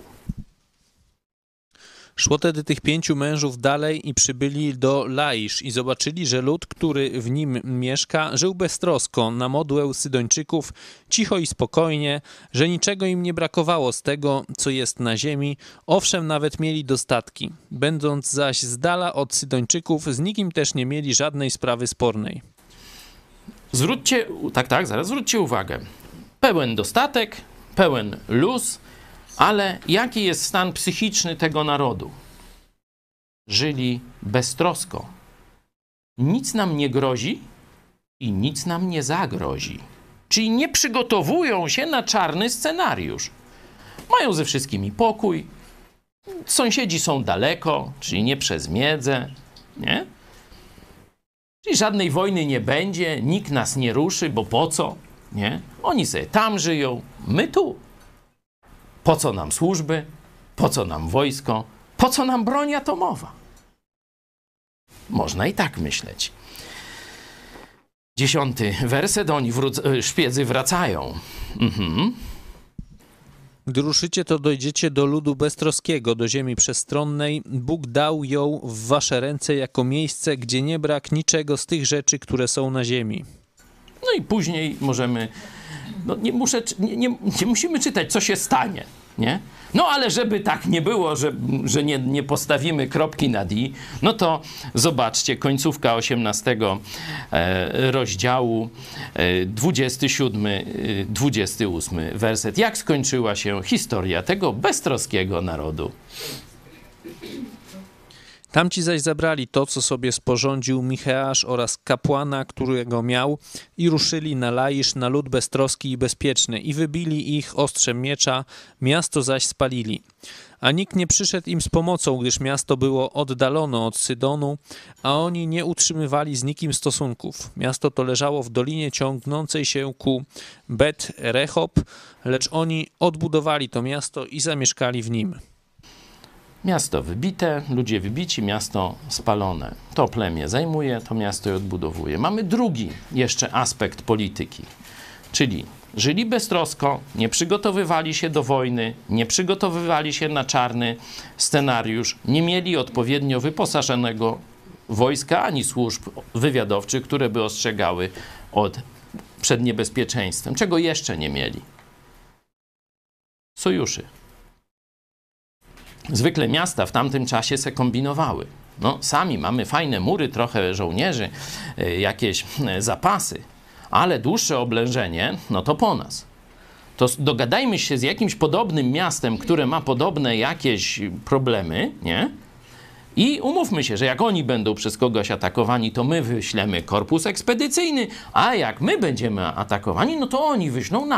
Szło tedy tych 5 mężów dalej i przybyli do Laisz i zobaczyli, że lud, który w nim mieszka, żył beztrosko, na modłę Sydończyków, cicho i spokojnie, że niczego im nie brakowało z tego, co jest na ziemi, owszem, nawet mieli dostatki. Będąc zaś z dala od Sydończyków, z nikim też nie mieli żadnej sprawy spornej. Zwróćcie uwagę. Pełen dostatek, pełen luz, ale jaki jest stan psychiczny tego narodu? Żyli beztrosko. Nic nam nie grozi i nic nam nie zagrozi. Czyli nie przygotowują się na czarny scenariusz. Mają ze wszystkimi pokój, sąsiedzi są daleko, czyli nie przez miedzę, nie? Czyli żadnej wojny nie będzie, nikt nas nie ruszy, bo po co? Nie? Oni sobie tam żyją, my tu. Po co nam służby? Po co nam wojsko? Po co nam broń atomowa? Można i tak myśleć. 10 werset, oni szpiedzy wracają. Gdy ruszycie, to dojdziecie do ludu beztroskiego, do ziemi przestronnej. Bóg dał ją w wasze ręce jako miejsce, gdzie nie brak niczego z tych rzeczy, które są na ziemi. No i później możemy... No nie musimy czytać, co się stanie, nie? No ale żeby tak nie było, że nie postawimy kropki nad i, no to zobaczcie, końcówka 18 rozdziału, 27-28 werset. Jak skończyła się historia tego beztroskiego narodu? Tamci zaś zabrali to, co sobie sporządził Micheasz oraz kapłana, którego miał, i ruszyli na Laisz, na lud beztroski i bezpieczny, i wybili ich ostrzem miecza, miasto zaś spalili. A nikt nie przyszedł im z pomocą, gdyż miasto było oddalone od Sydonu, a oni nie utrzymywali z nikim stosunków. Miasto to leżało w dolinie ciągnącej się ku Bet-Rehob, lecz oni odbudowali to miasto i zamieszkali w nim. Miasto wybite, ludzie wybici, miasto spalone. To plemię zajmuje, to miasto je odbudowuje. Mamy drugi jeszcze aspekt polityki, czyli żyli beztrosko, nie przygotowywali się do wojny, nie przygotowywali się na czarny scenariusz, nie mieli odpowiednio wyposażonego wojska ani służb wywiadowczych, które by ostrzegały przed niebezpieczeństwem. Czego jeszcze nie mieli? Sojuszy. Zwykle miasta w tamtym czasie se kombinowały. No, sami mamy fajne mury, trochę żołnierzy, jakieś zapasy, ale dłuższe oblężenie, no to po nas. To dogadajmy się z jakimś podobnym miastem, które ma podobne jakieś problemy, nie? I umówmy się, że jak oni będą przez kogoś atakowani, to my wyślemy korpus ekspedycyjny, a jak my będziemy atakowani, no to oni wyślą nam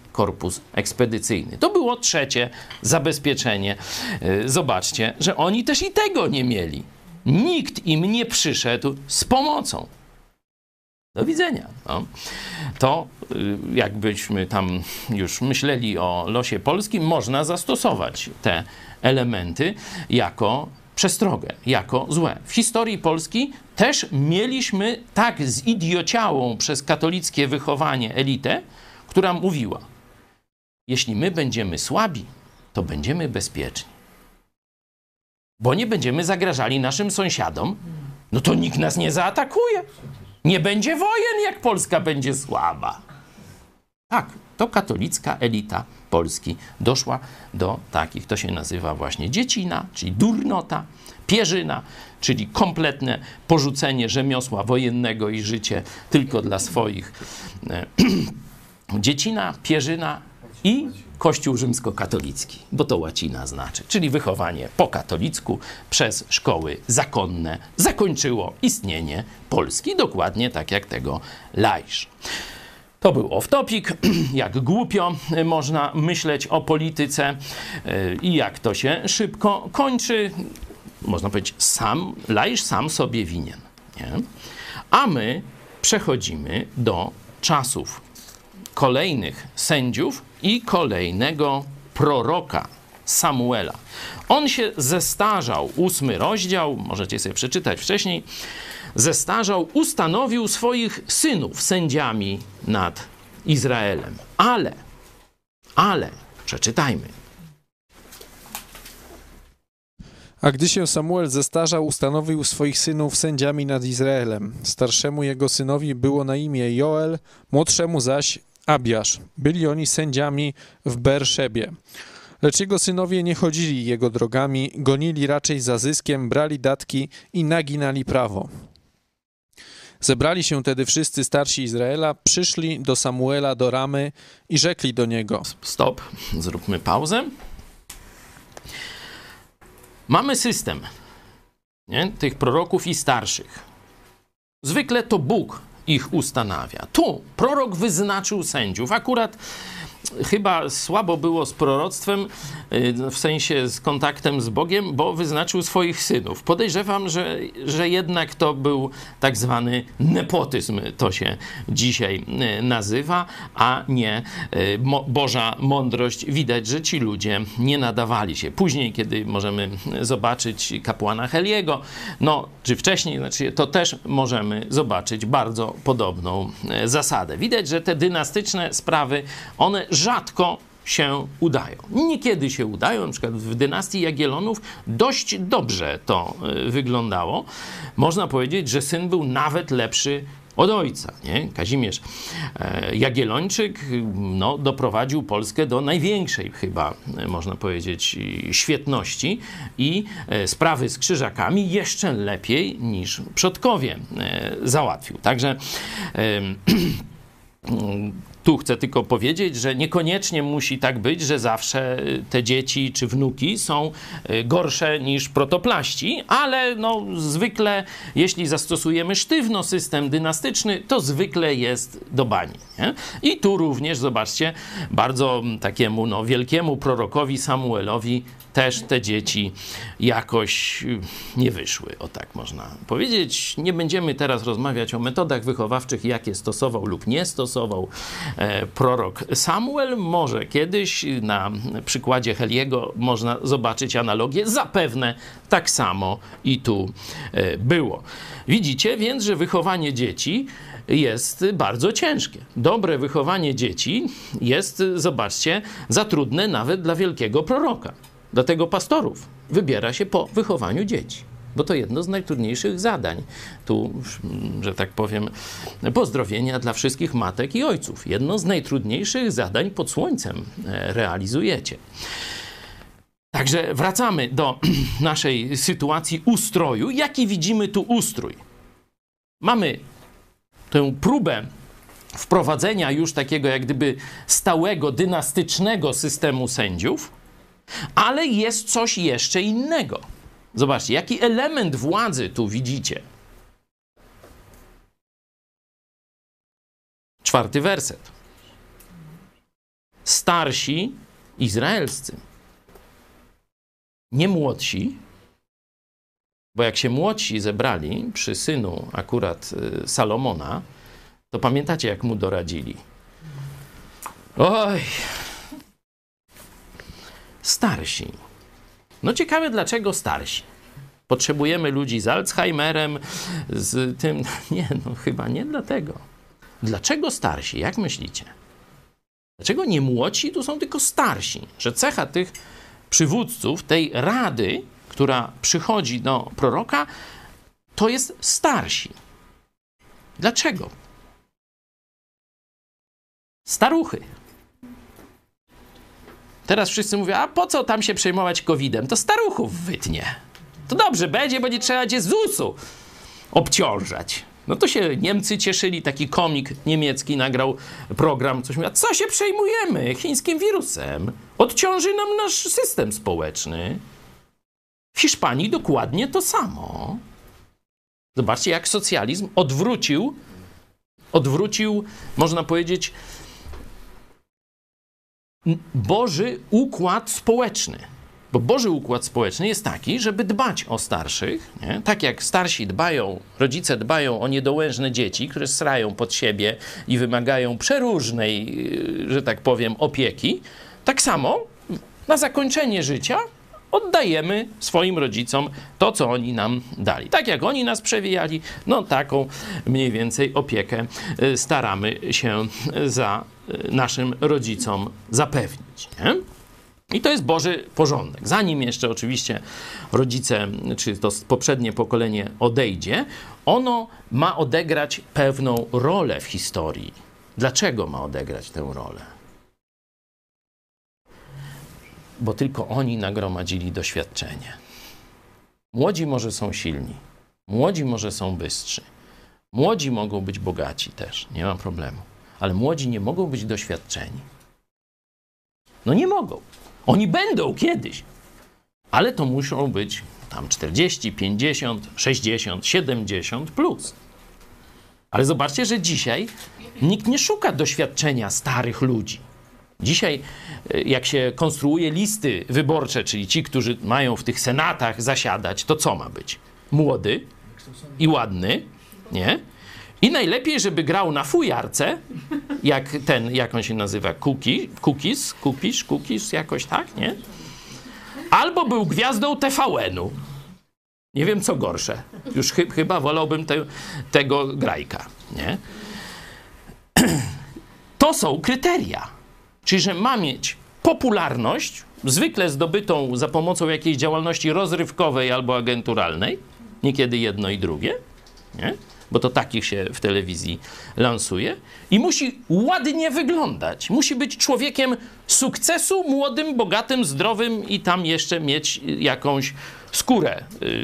korpus ekspedycyjny. To było trzecie zabezpieczenie. Zobaczcie, że oni też i tego nie mieli. Nikt im nie przyszedł z pomocą. Do widzenia. No. To jakbyśmy tam już myśleli o losie Polski, można zastosować te elementy jako przestrogę, jako złe. W historii Polski też mieliśmy tak zidiociałą przez katolickie wychowanie elitę, która mówiła: jeśli my będziemy słabi, to będziemy bezpieczni. Bo nie będziemy zagrażali naszym sąsiadom, no to nikt nas nie zaatakuje. Nie będzie wojen, jak Polska będzie słaba. Tak, to katolicka elita Polski doszła do takich, to się nazywa właśnie dziecina, czyli durnota, pierzyna, czyli kompletne porzucenie rzemiosła wojennego i życie tylko dla swoich. Dziecina, pierzyna i Kościół rzymskokatolicki, bo to łacina znaczy, czyli wychowanie po katolicku przez szkoły zakonne zakończyło istnienie Polski, dokładnie tak jak tego Lajsz. To był off-topic, jak głupio można myśleć o polityce i jak to się szybko kończy. Można powiedzieć, Lajsz sam sobie winien. Nie? A my przechodzimy do czasów kolejnych sędziów i kolejnego proroka Samuela. On się zestarzał, 8 rozdział, możecie sobie przeczytać wcześniej, zestarzał, ustanowił swoich synów sędziami nad Izraelem. Ale, przeczytajmy. A gdy się Samuel zestarzał, ustanowił swoich synów sędziami nad Izraelem. Starszemu jego synowi było na imię Joel, młodszemu zaś Abiasz. Byli oni sędziami w Berszebie. Lecz jego synowie nie chodzili jego drogami, gonili raczej za zyskiem, brali datki i naginali prawo. Zebrali się tedy wszyscy starsi Izraela, przyszli do Samuela do Ramy i rzekli do niego. Stop, zróbmy pauzę. Mamy system, nie? Tych proroków i starszych. Zwykle to Bóg ich ustanawia. Tu prorok wyznaczył sędziów. Akurat chyba słabo było z proroctwem, w sensie z kontaktem z Bogiem, bo wyznaczył swoich synów. Podejrzewam, że jednak to był tak zwany nepotyzm, to się dzisiaj nazywa, a nie Boża mądrość. Widać, że ci ludzie nie nadawali się. Później, kiedy możemy zobaczyć kapłana Heliego, no, czy wcześniej, znaczy, to też możemy zobaczyć bardzo podobną zasadę. Widać, że te dynastyczne sprawy, one rzadko się udają. Niekiedy się udają, na przykład w dynastii Jagiellonów dość dobrze to wyglądało. Można powiedzieć, że syn był nawet lepszy od ojca. Nie? Kazimierz Jagiellończyk no, doprowadził Polskę do największej chyba, można powiedzieć, świetności i sprawy z krzyżakami jeszcze lepiej niż przodkowie załatwił. Także tu chcę tylko powiedzieć, że niekoniecznie musi tak być, że zawsze te dzieci czy wnuki są gorsze niż protoplaści, ale no, zwykle, jeśli zastosujemy sztywno system dynastyczny, to zwykle jest do bani. Nie? I tu również, zobaczcie, bardzo takiemu no, wielkiemu prorokowi Samuelowi też te dzieci jakoś nie wyszły, o tak można powiedzieć. Nie będziemy teraz rozmawiać o metodach wychowawczych, jakie stosował lub nie stosował prorok Samuel. Może kiedyś na przykładzie Heliego można zobaczyć analogię. Zapewne tak samo i tu było. Widzicie więc, że wychowanie dzieci jest bardzo ciężkie. Dobre wychowanie dzieci jest, zobaczcie, za trudne nawet dla wielkiego proroka. Dlatego pastorów wybiera się po wychowaniu dzieci, bo to jedno z najtrudniejszych zadań. Tu, że tak powiem, pozdrowienia dla wszystkich matek i ojców. Jedno z najtrudniejszych zadań pod słońcem realizujecie. Także wracamy do naszej sytuacji ustroju. Jaki widzimy tu ustrój? Mamy tę próbę wprowadzenia już takiego jak gdyby stałego, dynastycznego systemu sędziów, ale jest coś jeszcze innego. Zobaczcie, jaki element władzy tu widzicie. 4 werset. starsi izraelscy. Nie młodsi, bo jak się młodsi zebrali przy synu akurat Salomona, to pamiętacie, jak mu doradzili? Oj, starsi. No ciekawe, dlaczego starsi? Potrzebujemy ludzi z Alzheimerem, z tym... Nie, no chyba nie dlatego. Dlaczego starsi? Jak myślicie? Dlaczego nie młodsi, tu są tylko starsi? Że cecha tych przywódców, tej rady, która przychodzi do proroka, to jest starsi. Dlaczego? Staruchy. Teraz wszyscy mówią, a po co tam się przejmować COVID-em? To staruchów wytnie. To dobrze będzie, bo nie trzeba cię z ZUS-u obciążać. No to się Niemcy cieszyli, taki komik niemiecki nagrał program, coś mówi, co się przejmujemy chińskim wirusem? Odciąży nam nasz system społeczny. W Hiszpanii dokładnie to samo. Zobaczcie, jak socjalizm odwrócił, można powiedzieć, Boży układ społeczny. Bo Boży układ społeczny jest taki, żeby dbać o starszych, nie? Tak jak starsi dbają, rodzice dbają o niedołężne dzieci, które srają pod siebie i wymagają przeróżnej, że tak powiem, opieki, tak samo na zakończenie życia oddajemy swoim rodzicom to, co oni nam dali. Tak jak oni nas przewijali, no taką mniej więcej opiekę staramy się za naszym rodzicom zapewnić, nie? I to jest Boży porządek. Zanim jeszcze oczywiście rodzice, czy to poprzednie pokolenie odejdzie, ono ma odegrać pewną rolę w historii. Dlaczego ma odegrać tę rolę? Bo tylko oni nagromadzili doświadczenie. Młodzi może są silni, młodzi może są bystrzy, młodzi mogą być bogaci też, nie ma problemu, ale młodzi nie mogą być doświadczeni. No nie mogą. Oni będą kiedyś, ale to muszą być tam 40, 50, 60, 70 plus. Ale zobaczcie, że dzisiaj nikt nie szuka doświadczenia starych ludzi. Dzisiaj, jak się konstruuje listy wyborcze, czyli ci, którzy mają w tych senatach zasiadać, to co ma być? Młody i ładny, nie? I najlepiej, żeby grał na fujarce, jak on się nazywa, Cookies, jakoś tak, nie? Albo był gwiazdą TVN-u. Nie wiem, co gorsze. Już chyba wolałbym tego grajka, nie? To są kryteria. Czyli, że ma mieć popularność, zwykle zdobytą za pomocą jakiejś działalności rozrywkowej albo agenturalnej, niekiedy jedno i drugie, nie? Bo to takich się w telewizji lansuje, i musi ładnie wyglądać. Musi być człowiekiem sukcesu, młodym, bogatym, zdrowym i tam jeszcze mieć jakąś skórę.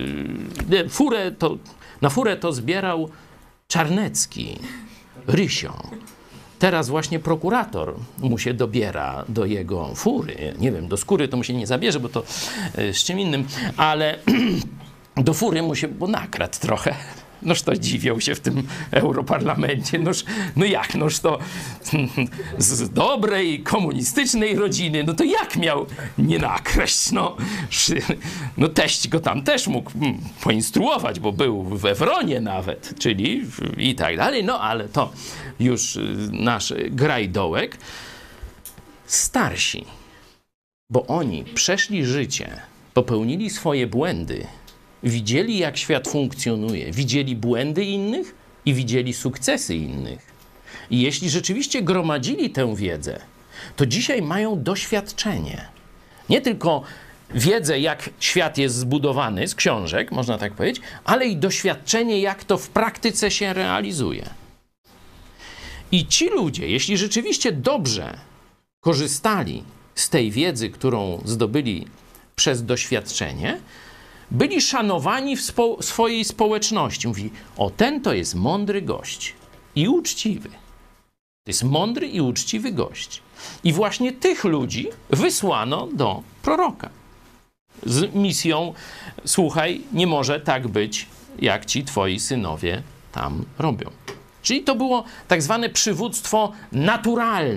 Na furę to zbierał Czarnecki, Rysio. Teraz właśnie prokurator mu się dobiera do jego fury. Nie wiem, do skóry to mu się nie zabierze, bo to z czym innym, ale do fury mu się, bo nakradł trochę. Noż to dziwią się w tym Europarlamencie. No jak? Noż to z dobrej, komunistycznej rodziny, no to jak miał nie nakraść? No teść go tam też mógł poinstruować, bo był w Ewronie nawet, czyli i tak dalej. No ale to już nasz grajdołek. Starsi, bo oni przeszli życie, popełnili swoje błędy, widzieli, jak świat funkcjonuje, widzieli błędy innych i widzieli sukcesy innych. I jeśli rzeczywiście gromadzili tę wiedzę, to dzisiaj mają doświadczenie. Nie tylko wiedzę, jak świat jest zbudowany z książek, można tak powiedzieć, ale i doświadczenie, jak to w praktyce się realizuje. I ci ludzie, jeśli rzeczywiście dobrze korzystali z tej wiedzy, którą zdobyli przez doświadczenie, byli szanowani w swojej społeczności. Mówi, o, ten to jest mądry gość i uczciwy. To jest mądry i uczciwy gość. I właśnie tych ludzi wysłano do proroka z misją, słuchaj, nie może tak być, jak ci twoi synowie tam robią. Czyli to było tak zwane przywództwo naturalne,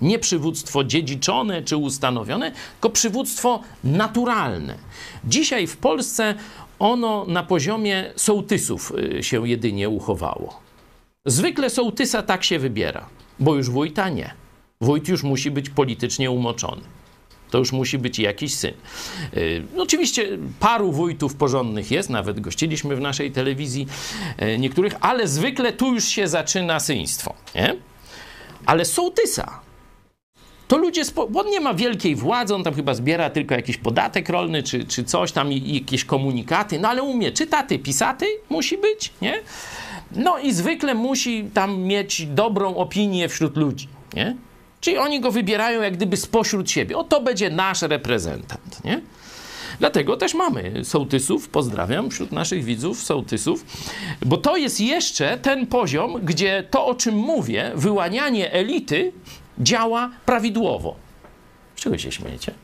Nie przywództwo dziedziczone czy ustanowione, tylko przywództwo naturalne. Dzisiaj w Polsce ono na poziomie sołtysów się jedynie uchowało. Zwykle sołtysa tak się wybiera, bo już wójta nie. Wójt już musi być politycznie umoczony. To już musi być jakiś syn. Oczywiście paru wójtów porządnych jest, nawet gościliśmy w naszej telewizji niektórych, ale zwykle tu już się zaczyna syństwo, nie? Ale sołtysa to ludzie, bo on nie ma wielkiej władzy, on tam chyba zbiera tylko jakiś podatek rolny, czy coś tam i jakieś komunikaty, no ale umie czytaty, pisaty musi być, nie? No i zwykle musi tam mieć dobrą opinię wśród ludzi, nie? Czyli oni go wybierają jak gdyby spośród siebie. O, to będzie nasz reprezentant, nie? Dlatego też mamy sołtysów, pozdrawiam wśród naszych widzów sołtysów, bo to jest jeszcze ten poziom, gdzie to, o czym mówię, wyłanianie elity działa prawidłowo. Z czego się śmiejecie?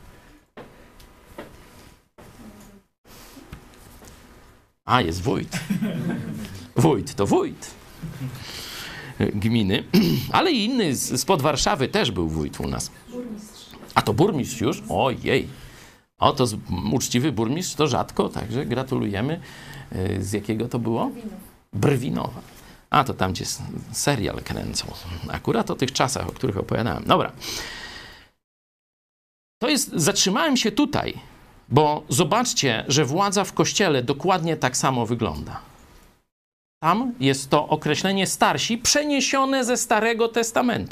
A, jest wójt. Wójt to wójt gminy, ale i inny spod Warszawy też był wójt u nas. A to burmistrz już? Ojej. O, to uczciwy burmistrz to rzadko, także gratulujemy. Z jakiego to było? Brwinowa. A, to tam, gdzie serial kręcą. Akurat o tych czasach, o których opowiadałem. Dobra. Zatrzymałem się tutaj, bo zobaczcie, że władza w Kościele dokładnie tak samo wygląda. Tam jest to określenie starsi przeniesione ze Starego Testamentu.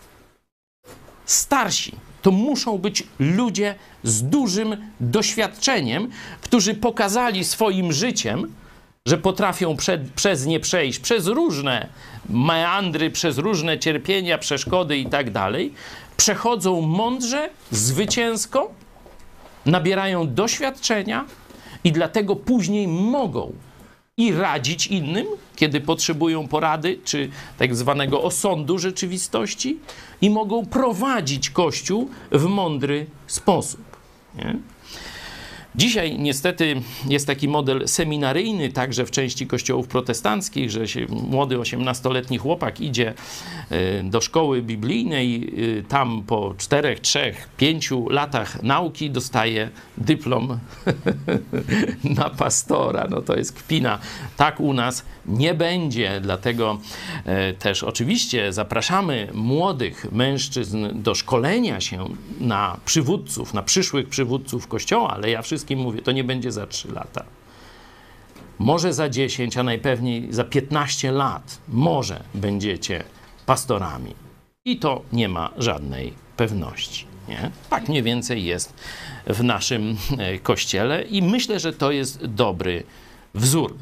Starsi to muszą być ludzie z dużym doświadczeniem, którzy pokazali swoim życiem, że potrafią przez nie przejść, przez różne meandry, przez różne cierpienia, przeszkody i tak dalej. Przechodzą mądrze, zwycięsko, nabierają doświadczenia i dlatego później mogą i radzić innym, kiedy potrzebują porady, czy tak zwanego osądu rzeczywistości, i mogą prowadzić Kościół w mądry sposób. Nie? Dzisiaj niestety jest taki model seminaryjny także w części kościołów protestanckich, że się młody 18-letni chłopak idzie do szkoły biblijnej, tam po 4, 3, 5 latach nauki dostaje dyplom na pastora. No to jest kpina. Tak u nas nie będzie, dlatego też oczywiście zapraszamy młodych mężczyzn do szkolenia się na przywódców, na przyszłych przywódców Kościoła, ale ja wszystkim mówię, to nie będzie za 3 lata. Może za 10, a najpewniej za 15 lat może będziecie pastorami. I to nie ma żadnej pewności. Nie? Tak mniej więcej jest w naszym Kościele i myślę, że to jest dobry wzór.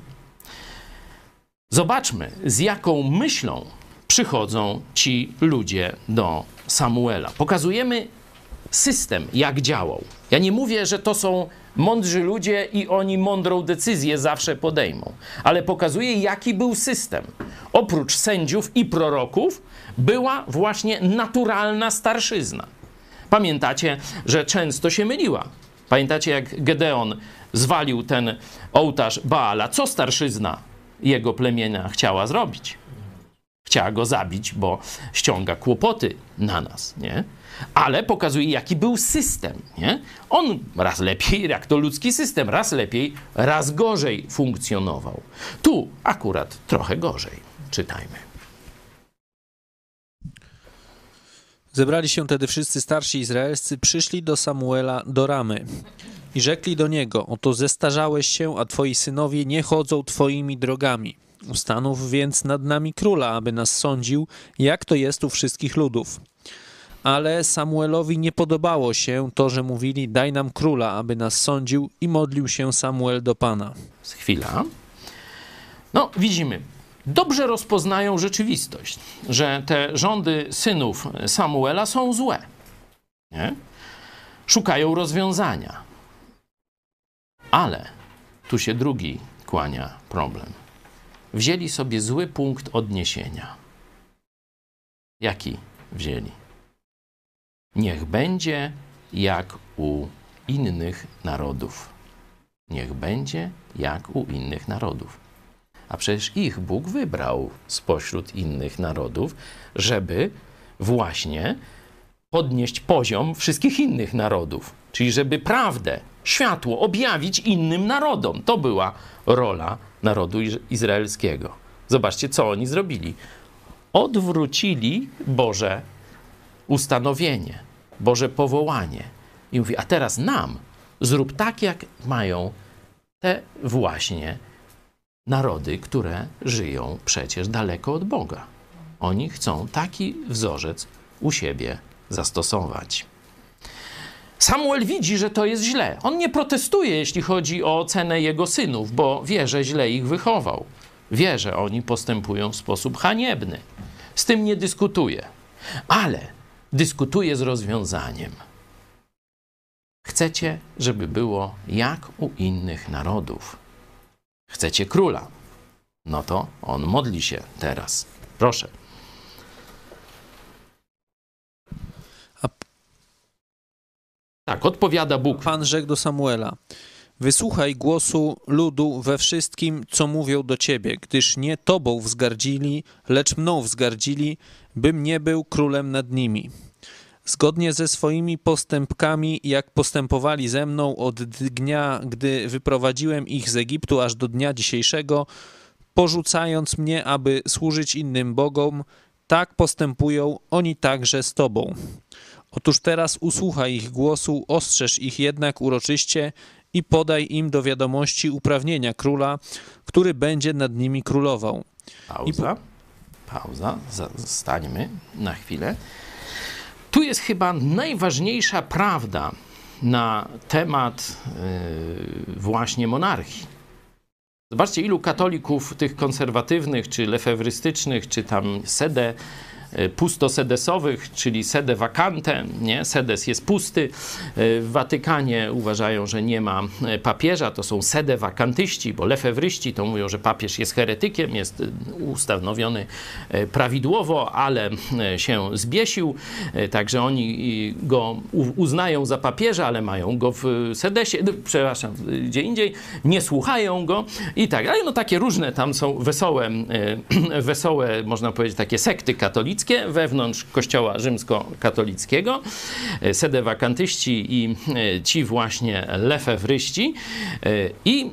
Zobaczmy, z jaką myślą przychodzą ci ludzie do Samuela. Pokazujemy system, jak działał. Ja nie mówię, że to są mądrzy ludzie i oni mądrą decyzję zawsze podejmą, ale pokazuję, jaki był system. Oprócz sędziów i proroków była właśnie naturalna starszyzna. Pamiętacie, że często się myliła. Pamiętacie, jak Gedeon zwalił ten ołtarz Baala? Co starszyzna jego plemienia chciała zrobić? Chciała go zabić, bo ściąga kłopoty na nas, nie? Ale pokazuje, jaki był system, nie? On raz lepiej, jak to ludzki system, raz lepiej, raz gorzej funkcjonował. Tu akurat trochę gorzej. Czytajmy. Zebrali się tedy wszyscy starsi izraelscy, przyszli do Samuela do Ramy i rzekli do niego: oto zestarzałeś się, a twoi synowie nie chodzą twoimi drogami. Ustanów więc nad nami króla, aby nas sądził, jak to jest u wszystkich ludów. Ale Samuelowi nie podobało się to, że mówili: daj nam króla, aby nas sądził, i modlił się Samuel do Pana. Chwila. No, widzimy. Dobrze rozpoznają rzeczywistość, że te rządy synów Samuela są złe. Nie? Szukają rozwiązania. Ale tu się drugi kłania problem. Wzięli sobie zły punkt odniesienia. Jaki wzięli? Niech będzie jak u innych narodów. Niech będzie jak u innych narodów. A przecież ich Bóg wybrał spośród innych narodów, żeby właśnie podnieść poziom wszystkich innych narodów. Czyli żeby prawdę, światło objawić innym narodom. To była rola narodu izraelskiego. Zobaczcie, co oni zrobili. Odwrócili Boże ustanowienie, Boże powołanie. I mówi, a teraz nam zrób tak, jak mają te właśnie narody, które żyją przecież daleko od Boga. Oni chcą taki wzorzec u siebie zastosować. Samuel widzi, że to jest źle. On nie protestuje, jeśli chodzi o cenę jego synów, bo wie, że źle ich wychował. Wie, że oni postępują w sposób haniebny. Z tym nie dyskutuje, ale dyskutuje z rozwiązaniem. Chcecie, żeby było jak u innych narodów. Chcecie króla. No to on modli się teraz. Proszę. Tak, odpowiada Bóg. Pan rzekł do Samuela: wysłuchaj głosu ludu we wszystkim, co mówią do ciebie, gdyż nie tobą wzgardzili, lecz mną wzgardzili, bym nie był królem nad nimi. Zgodnie ze swoimi postępkami, jak postępowali ze mną od dnia, gdy wyprowadziłem ich z Egiptu, aż do dnia dzisiejszego, porzucając mnie, aby służyć innym bogom, tak postępują oni także z tobą. Otóż teraz usłuchaj ich głosu, ostrzeż ich jednak uroczyście i podaj im do wiadomości uprawnienia króla, który będzie nad nimi królował. Pauza, zostańmy na chwilę. Tu jest chyba najważniejsza prawda na temat właśnie monarchii. Zobaczcie, ilu katolików tych konserwatywnych, czy lefewrystycznych, czy tam pustosedesowych, czyli sede vacante, nie? Sedes jest pusty. W Watykanie uważają, że nie ma papieża, to są sede vacantyści, bo lefewryści to mówią, że papież jest heretykiem, jest ustanowiony prawidłowo, ale się zbiesił, także oni go uznają za papieża, ale mają go w sedesie, przepraszam, gdzie indziej, nie słuchają go i tak dalej. No takie różne tam są wesołe, można powiedzieć, takie sekty katolickie wewnątrz kościoła rzymskokatolickiego, sede vacantyści i ci właśnie lefewryści i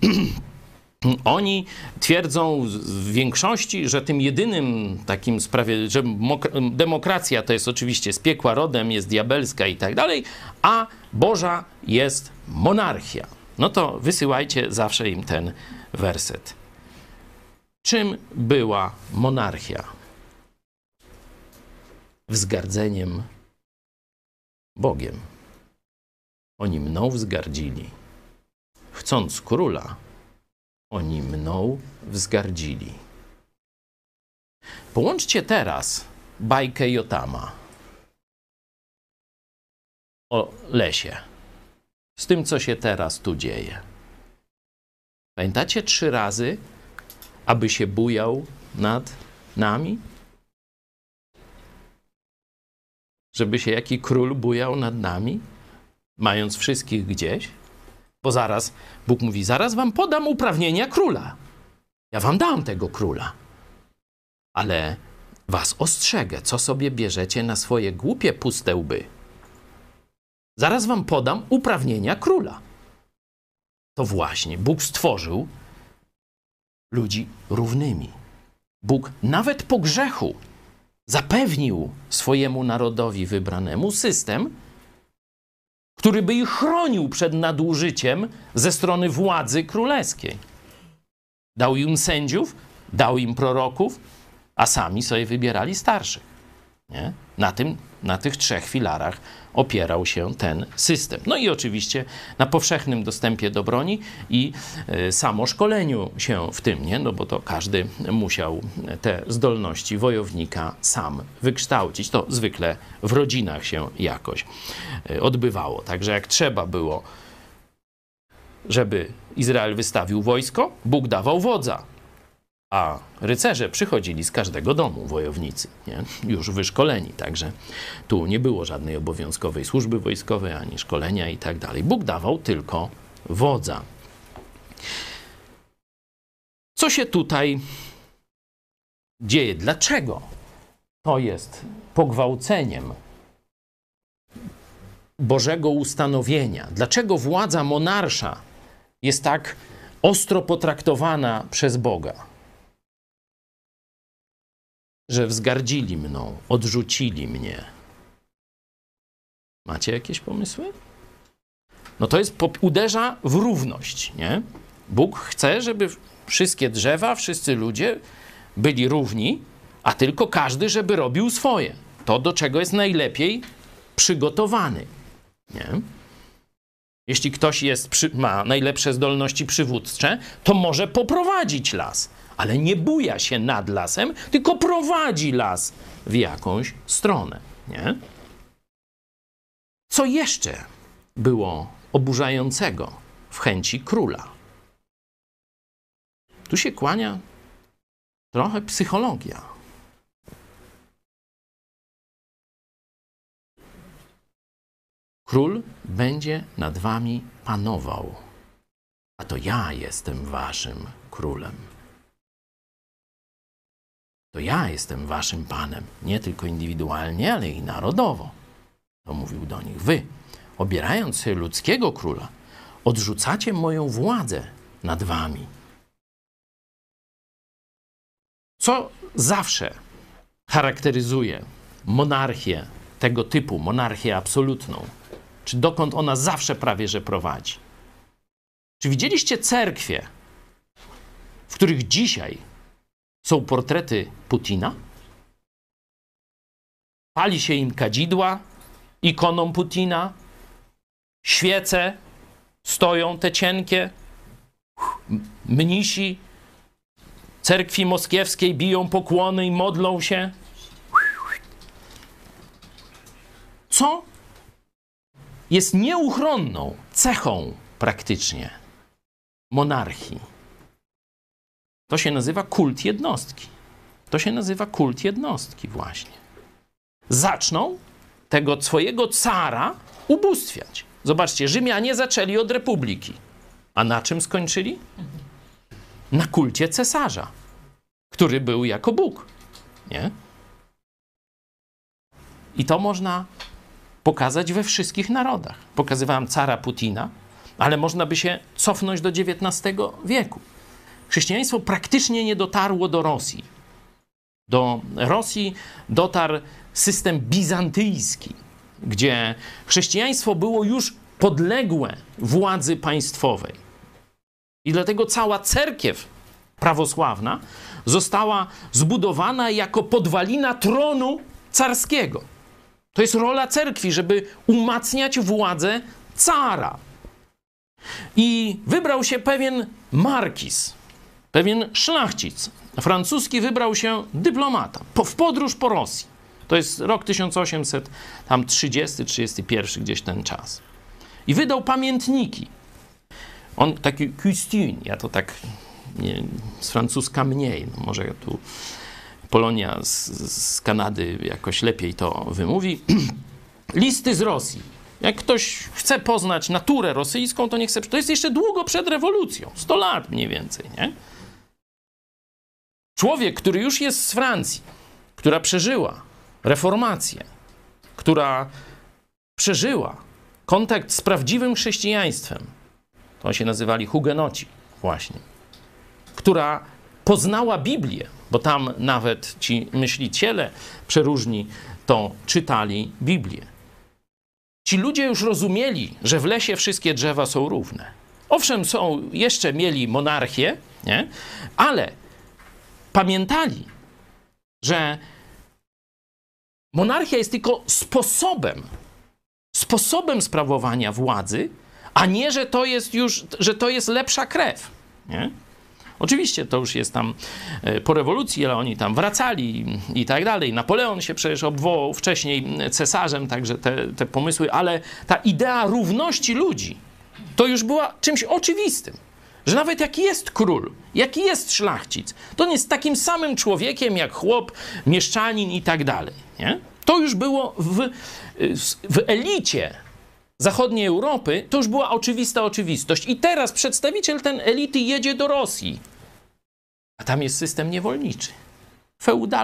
oni twierdzą w większości, że tym jedynym takim że demokracja to jest oczywiście z piekła rodem, jest diabelska i tak dalej, a Boża jest monarchia. No to wysyłajcie zawsze im ten werset. Czym była monarchia? Wzgardzeniem Bogiem. Oni mną wzgardzili. Chcąc króla, oni mną wzgardzili. Połączcie teraz bajkę Jotama o lesie z tym, co się teraz tu dzieje. Pamiętacie 3 razy, aby się bujał nad nami? Żeby się jaki król bujał nad nami, mając wszystkich gdzieś? Bo zaraz, Bóg mówi, zaraz wam podam uprawnienia króla. Ja wam dam tego króla. Ale was ostrzegę, co sobie bierzecie na swoje głupie, puste łby. Zaraz wam podam uprawnienia króla. To właśnie Bóg stworzył ludzi równymi. Bóg nawet po grzechu zapewnił swojemu narodowi wybranemu system, który by ich chronił przed nadużyciem ze strony władzy królewskiej. Dał im sędziów, dał im proroków, a sami sobie wybierali starszych. Nie? Na tych 3 filarach opierał się ten system. No i oczywiście na powszechnym dostępie do broni i samoszkoleniu się w tym, nie? No bo to każdy musiał te zdolności wojownika sam wykształcić. To zwykle w rodzinach się jakoś odbywało. Także jak trzeba było, żeby Izrael wystawił wojsko, Bóg dawał wodza. A rycerze przychodzili z każdego domu, wojownicy, nie? Już wyszkoleni, także tu nie było żadnej obowiązkowej służby wojskowej, ani szkolenia i tak dalej. Bóg dawał tylko wodza. Co się tutaj dzieje? Dlaczego to jest pogwałceniem Bożego ustanowienia. Dlaczego władza monarsza jest tak ostro potraktowana przez Boga? Że wzgardzili mną, odrzucili mnie. Macie jakieś pomysły? No to jest, uderza w równość, nie? Bóg chce, żeby wszystkie drzewa, wszyscy ludzie byli równi, a tylko każdy, żeby robił swoje. To, do czego jest najlepiej przygotowany, nie? Jeśli ktoś ma najlepsze zdolności przywódcze, to może poprowadzić las, ale nie buja się nad lasem, tylko prowadzi las w jakąś stronę, nie? Co jeszcze było oburzającego w chęci króla? Tu się kłania trochę psychologia. Król będzie nad wami panował, a to ja jestem waszym królem. To ja jestem waszym panem, nie tylko indywidualnie, ale i narodowo. To mówił do nich. Wy, obierając sobie ludzkiego króla, odrzucacie moją władzę nad wami. Co zawsze charakteryzuje monarchię tego typu, monarchię absolutną? Czy dokąd ona zawsze prawie że prowadzi? Czy widzieliście cerkwie, w których dzisiaj są portrety Putina? Pali się im kadzidła ikoną Putina, świece stoją te cienkie, mnisi cerkwi moskiewskiej biją pokłony i modlą się. Co jest nieuchronną cechą praktycznie monarchii? To się nazywa kult jednostki. To się nazywa kult jednostki właśnie. Zaczną tego swojego cara ubóstwiać. Zobaczcie, Rzymianie zaczęli od republiki. A na czym skończyli? Na kulcie cesarza, który był jako Bóg. Nie? I to można pokazać we wszystkich narodach. Pokazywałem cara Putina, ale można by się cofnąć do XIX wieku. Chrześcijaństwo praktycznie nie dotarło do Rosji. Do Rosji dotarł system bizantyjski, gdzie chrześcijaństwo było już podległe władzy państwowej. I dlatego cała cerkiew prawosławna została zbudowana jako podwalina tronu carskiego. To jest rola cerkwi, żeby umacniać władzę cara. I wybrał się pewien markiz, pewien szlachcic francuski, wybrał się dyplomata w podróż po Rosji. To jest rok 1830-31, gdzieś ten czas. I wydał pamiętniki. On taki Custine, ja to tak nie, z francuska mniej, no może tu Polonia z Kanady jakoś lepiej to wymówi. Listy z Rosji. Jak ktoś chce poznać naturę rosyjską, to nie chce. To jest jeszcze długo przed rewolucją. 100 lat mniej więcej, nie? Człowiek, który już jest z Francji, która przeżyła reformację, która przeżyła kontakt z prawdziwym chrześcijaństwem, to się nazywali hugenoci właśnie, która poznała Biblię, bo tam nawet ci myśliciele przeróżni to czytali Biblię. Ci ludzie już rozumieli, że w lesie wszystkie drzewa są równe. Owszem, jeszcze mieli monarchię, nie? Ale pamiętali, że monarchia jest tylko sposobem sprawowania władzy, a nie, że to jest lepsza krew, nie? Oczywiście to już jest tam po rewolucji, ale oni tam wracali i tak dalej. Napoleon się przecież obwołał wcześniej cesarzem, także te pomysły, ale ta idea równości ludzi to już była czymś oczywistym. Że nawet jaki jest król, jaki jest szlachcic, to on jest takim samym człowiekiem jak chłop, mieszczanin i tak dalej. Nie? To już było w elicie zachodniej Europy, to już była oczywista oczywistość. I teraz przedstawiciel tej elity jedzie do Rosji. A tam jest system niewolniczy.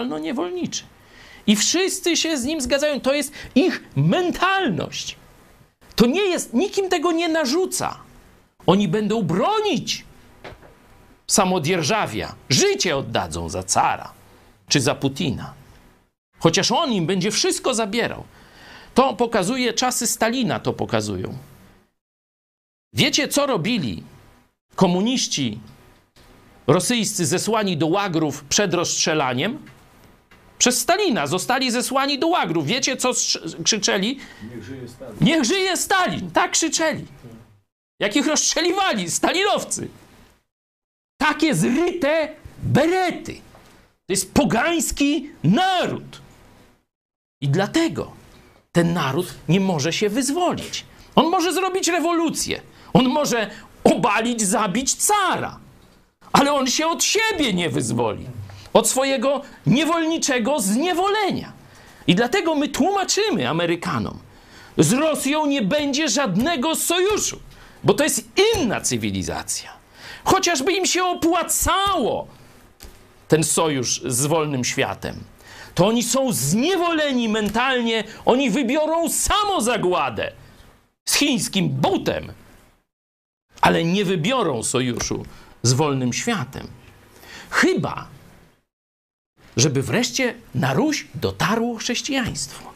Feudalno-niewolniczy. I wszyscy się z nim zgadzają. To jest ich mentalność. To nie jest, nikim tego nie narzuca. Oni będą bronić samodzierżawia. Życie oddadzą za cara czy za Putina. Chociaż on im będzie wszystko zabierał. To pokazuje, czasy Stalina to pokazują. Wiecie, co robili komuniści rosyjscy zesłani do łagrów przed rozstrzelaniem? Przez Stalina zostali zesłani do łagrów. Wiecie, co krzyczeli? Niech żyje Stalin. Niech żyje Stalin. Tak krzyczeli. Jak ich rozstrzeliwali, stalinowcy. Takie zryte berety. To jest pogański naród. I dlatego ten naród nie może się wyzwolić. On może zrobić rewolucję. On może obalić, zabić cara. Ale on się od siebie nie wyzwoli. Od swojego niewolniczego zniewolenia. I dlatego my tłumaczymy Amerykanom, z Rosją nie będzie żadnego sojuszu, bo to jest inna cywilizacja. Chociażby im się opłacało ten sojusz z wolnym światem, to oni są zniewoleni mentalnie, oni wybiorą samozagładę z chińskim butem, ale nie wybiorą sojuszu z wolnym światem. Chyba, żeby wreszcie na Ruś dotarło chrześcijaństwo.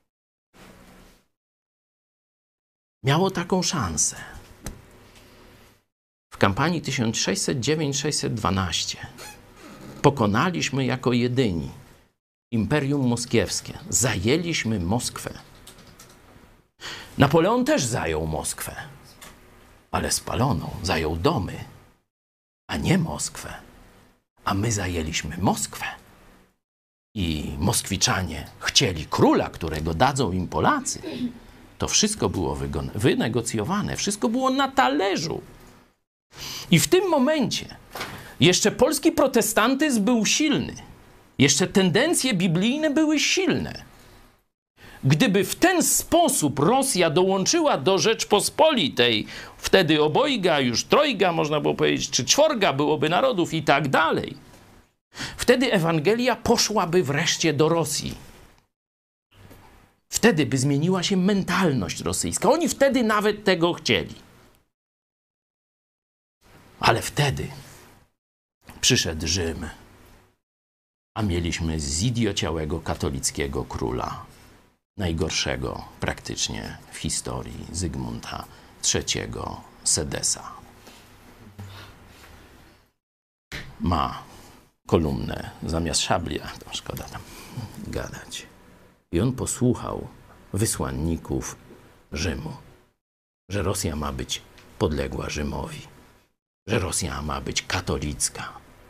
Miało taką szansę. W kampanii 1609-612 pokonaliśmy jako jedyni Imperium Moskiewskie. Zajęliśmy Moskwę. Napoleon też zajął Moskwę, ale spaloną. Zajął domy, a nie Moskwę. A my zajęliśmy Moskwę. I Moskwiczanie chcieli króla, którego dadzą im Polacy. To wszystko było wynegocjowane, wszystko było na talerzu. I w tym momencie jeszcze polski protestantyzm był silny. Jeszcze tendencje biblijne były silne. Gdyby w ten sposób Rosja dołączyła do Rzeczpospolitej, wtedy obojga, już trojga, można było powiedzieć, czy czworga byłoby narodów i tak dalej, wtedy Ewangelia poszłaby wreszcie do Rosji. Wtedy by zmieniła się mentalność rosyjska. Oni wtedy nawet tego chcieli. Ale wtedy przyszedł Rzym, a mieliśmy zidiociałego katolickiego króla, najgorszego praktycznie w historii, Zygmunta III Sedesa. Ma kolumnę zamiast szabli, a to szkoda tam gadać. I on posłuchał wysłanników Rzymu, że Rosja ma być podległa Rzymowi, że Rosja ma być katolicka.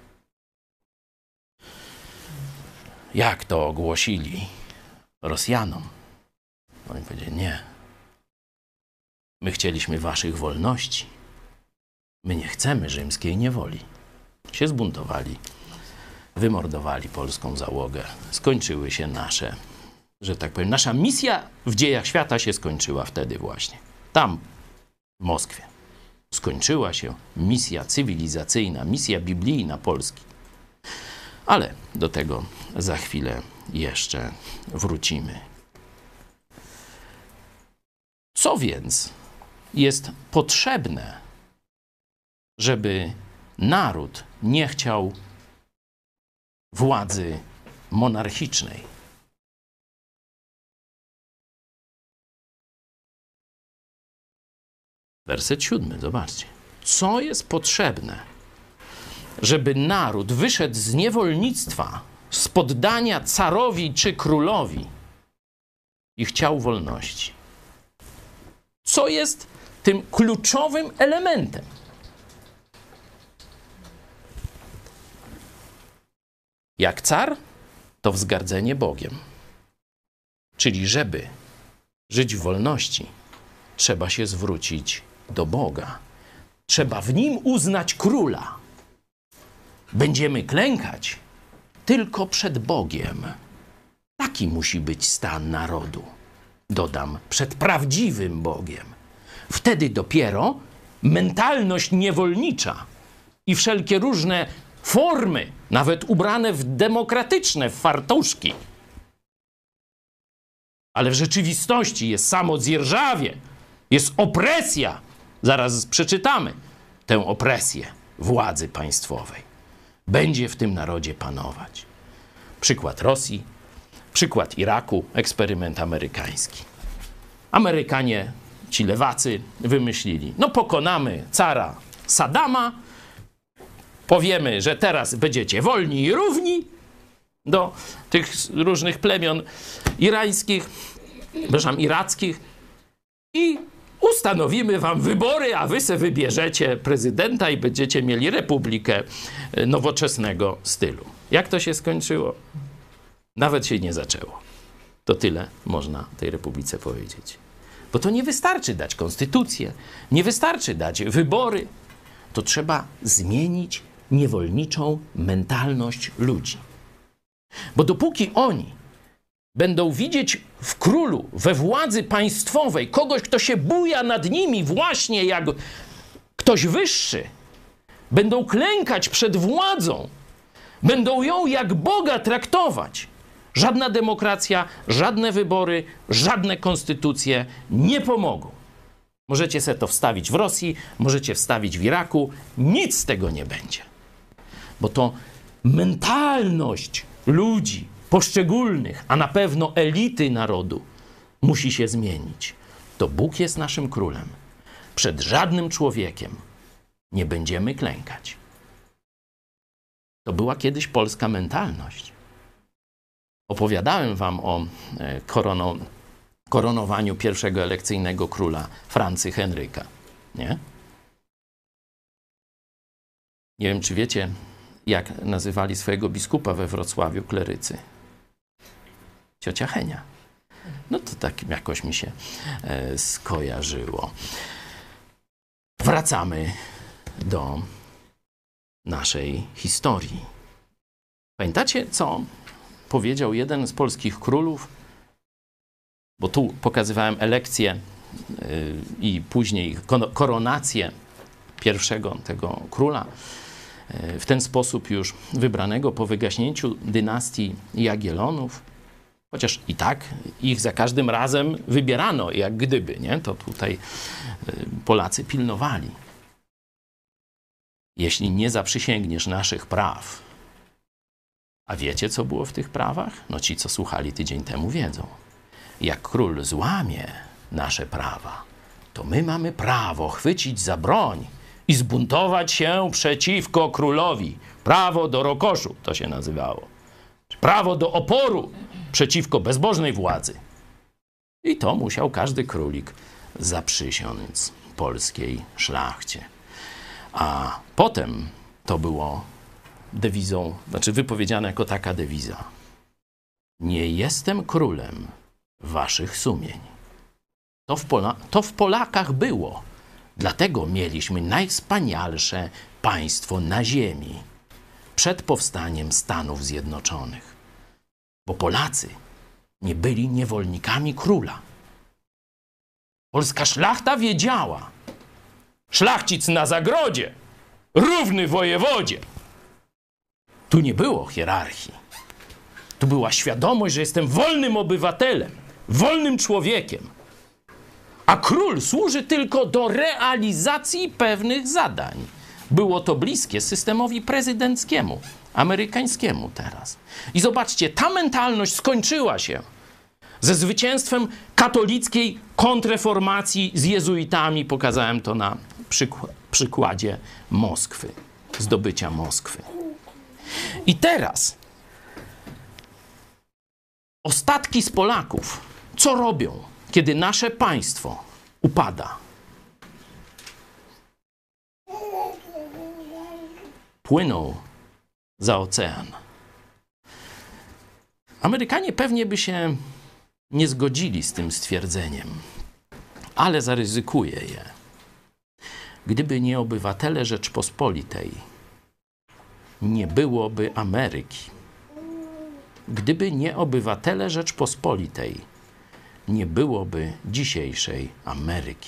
Jak to ogłosili Rosjanom? Oni powiedzieli, nie. My chcieliśmy waszych wolności. My nie chcemy rzymskiej niewoli. Się zbuntowali, wymordowali polską załogę. Skończyły się nasze, że tak powiem, nasza misja w dziejach świata się skończyła wtedy właśnie. Tam, w Moskwie, skończyła się misja cywilizacyjna, misja biblijna Polski. Ale do tego za chwilę jeszcze wrócimy. Co więc jest potrzebne, żeby naród nie chciał władzy monarchicznej? Werset 7, zobaczcie. Co jest potrzebne, żeby naród wyszedł z niewolnictwa, z poddania carowi czy królowi i chciał wolności? Co jest tym kluczowym elementem? Jak car, to wzgardzenie Bogiem. Czyli żeby żyć w wolności, trzeba się zwrócić do Boga. Trzeba w Nim uznać króla. Będziemy klękać tylko przed Bogiem. Taki musi być stan narodu. Dodam, przed prawdziwym Bogiem. Wtedy dopiero mentalność niewolnicza i wszelkie różne formy, nawet ubrane w demokratyczne fartuszki, ale w rzeczywistości jest samozdzierżawie, Jest opresja. Zaraz przeczytamy tę opresję władzy państwowej. Będzie w tym narodzie panować. Przykład Rosji, przykład Iraku, eksperyment amerykański. Amerykanie, ci lewacy, wymyślili, no pokonamy cara Saddama, powiemy, że teraz będziecie wolni i równi do tych różnych plemion irańskich, przepraszam, irackich i ustanowimy wam wybory, a wy se wybierzecie prezydenta i będziecie mieli republikę nowoczesnego stylu. Jak to się skończyło? Nawet się nie zaczęło. To tyle można tej republice powiedzieć. Bo to nie wystarczy dać konstytucję, nie wystarczy dać wybory. To trzeba zmienić niewolniczą mentalność ludzi. Bo dopóki oni będą widzieć w królu, we władzy państwowej kogoś, kto się buja nad nimi właśnie jak ktoś wyższy, będą klękać przed władzą, będą ją jak Boga traktować. Żadna demokracja, żadne wybory, żadne konstytucje nie pomogą. Możecie sobie to wstawić w Rosji, możecie wstawić w Iraku, nic z tego nie będzie. Bo to mentalność ludzi poszczególnych, a na pewno elity narodu musi się zmienić. To Bóg jest naszym królem. Przed żadnym człowiekiem nie będziemy klękać. To była kiedyś polska mentalność. Opowiadałem wam o koronowaniu pierwszego elekcyjnego króla Francy Henryka. Nie? Nie wiem, czy wiecie, jak nazywali swojego biskupa we Wrocławiu klerycy. Ciocia Henia. No to tak jakoś mi się skojarzyło. Wracamy do naszej historii. Pamiętacie, co powiedział jeden z polskich królów? Bo tu pokazywałem elekcję i później koronację pierwszego tego króla. W ten sposób już wybranego po wygaśnięciu dynastii Jagiellonów. Chociaż i tak ich za każdym razem wybierano, jak gdyby, nie? To tutaj Polacy pilnowali. Jeśli nie zaprzysięgniesz naszych praw, a wiecie, co było w tych prawach? No ci, co słuchali tydzień temu, wiedzą. Jak król złamie nasze prawa, to my mamy prawo chwycić za broń i zbuntować się przeciwko królowi. Prawo do rokoszu to się nazywało. Prawo do oporu przeciwko bezbożnej władzy. I to musiał każdy królik zaprzysiąc polskiej szlachcie. A potem to było dewizą, znaczy wypowiedziane jako taka dewiza. Nie jestem królem waszych sumień. To w Polakach było. Dlatego mieliśmy najwspanialsze państwo na ziemi przed powstaniem Stanów Zjednoczonych. Bo Polacy nie byli niewolnikami króla. Polska szlachta wiedziała. Szlachcic na zagrodzie, równy wojewodzie. Tu nie było hierarchii. Tu była świadomość, że jestem wolnym obywatelem, wolnym człowiekiem. A król służy tylko do realizacji pewnych zadań. Było to bliskie systemowi prezydenckiemu, amerykańskiemu teraz. I zobaczcie, ta mentalność skończyła się ze zwycięstwem katolickiej kontrreformacji z jezuitami. Pokazałem to na przykładzie Moskwy, zdobycia Moskwy. I teraz ostatki z Polaków, co robią, kiedy nasze państwo upada? Płyną za ocean. Amerykanie pewnie by się nie zgodzili z tym stwierdzeniem, ale zaryzykuję je. Gdyby nie obywatele Rzeczpospolitej, nie byłoby Ameryki. Gdyby nie obywatele Rzeczpospolitej, nie byłoby dzisiejszej Ameryki.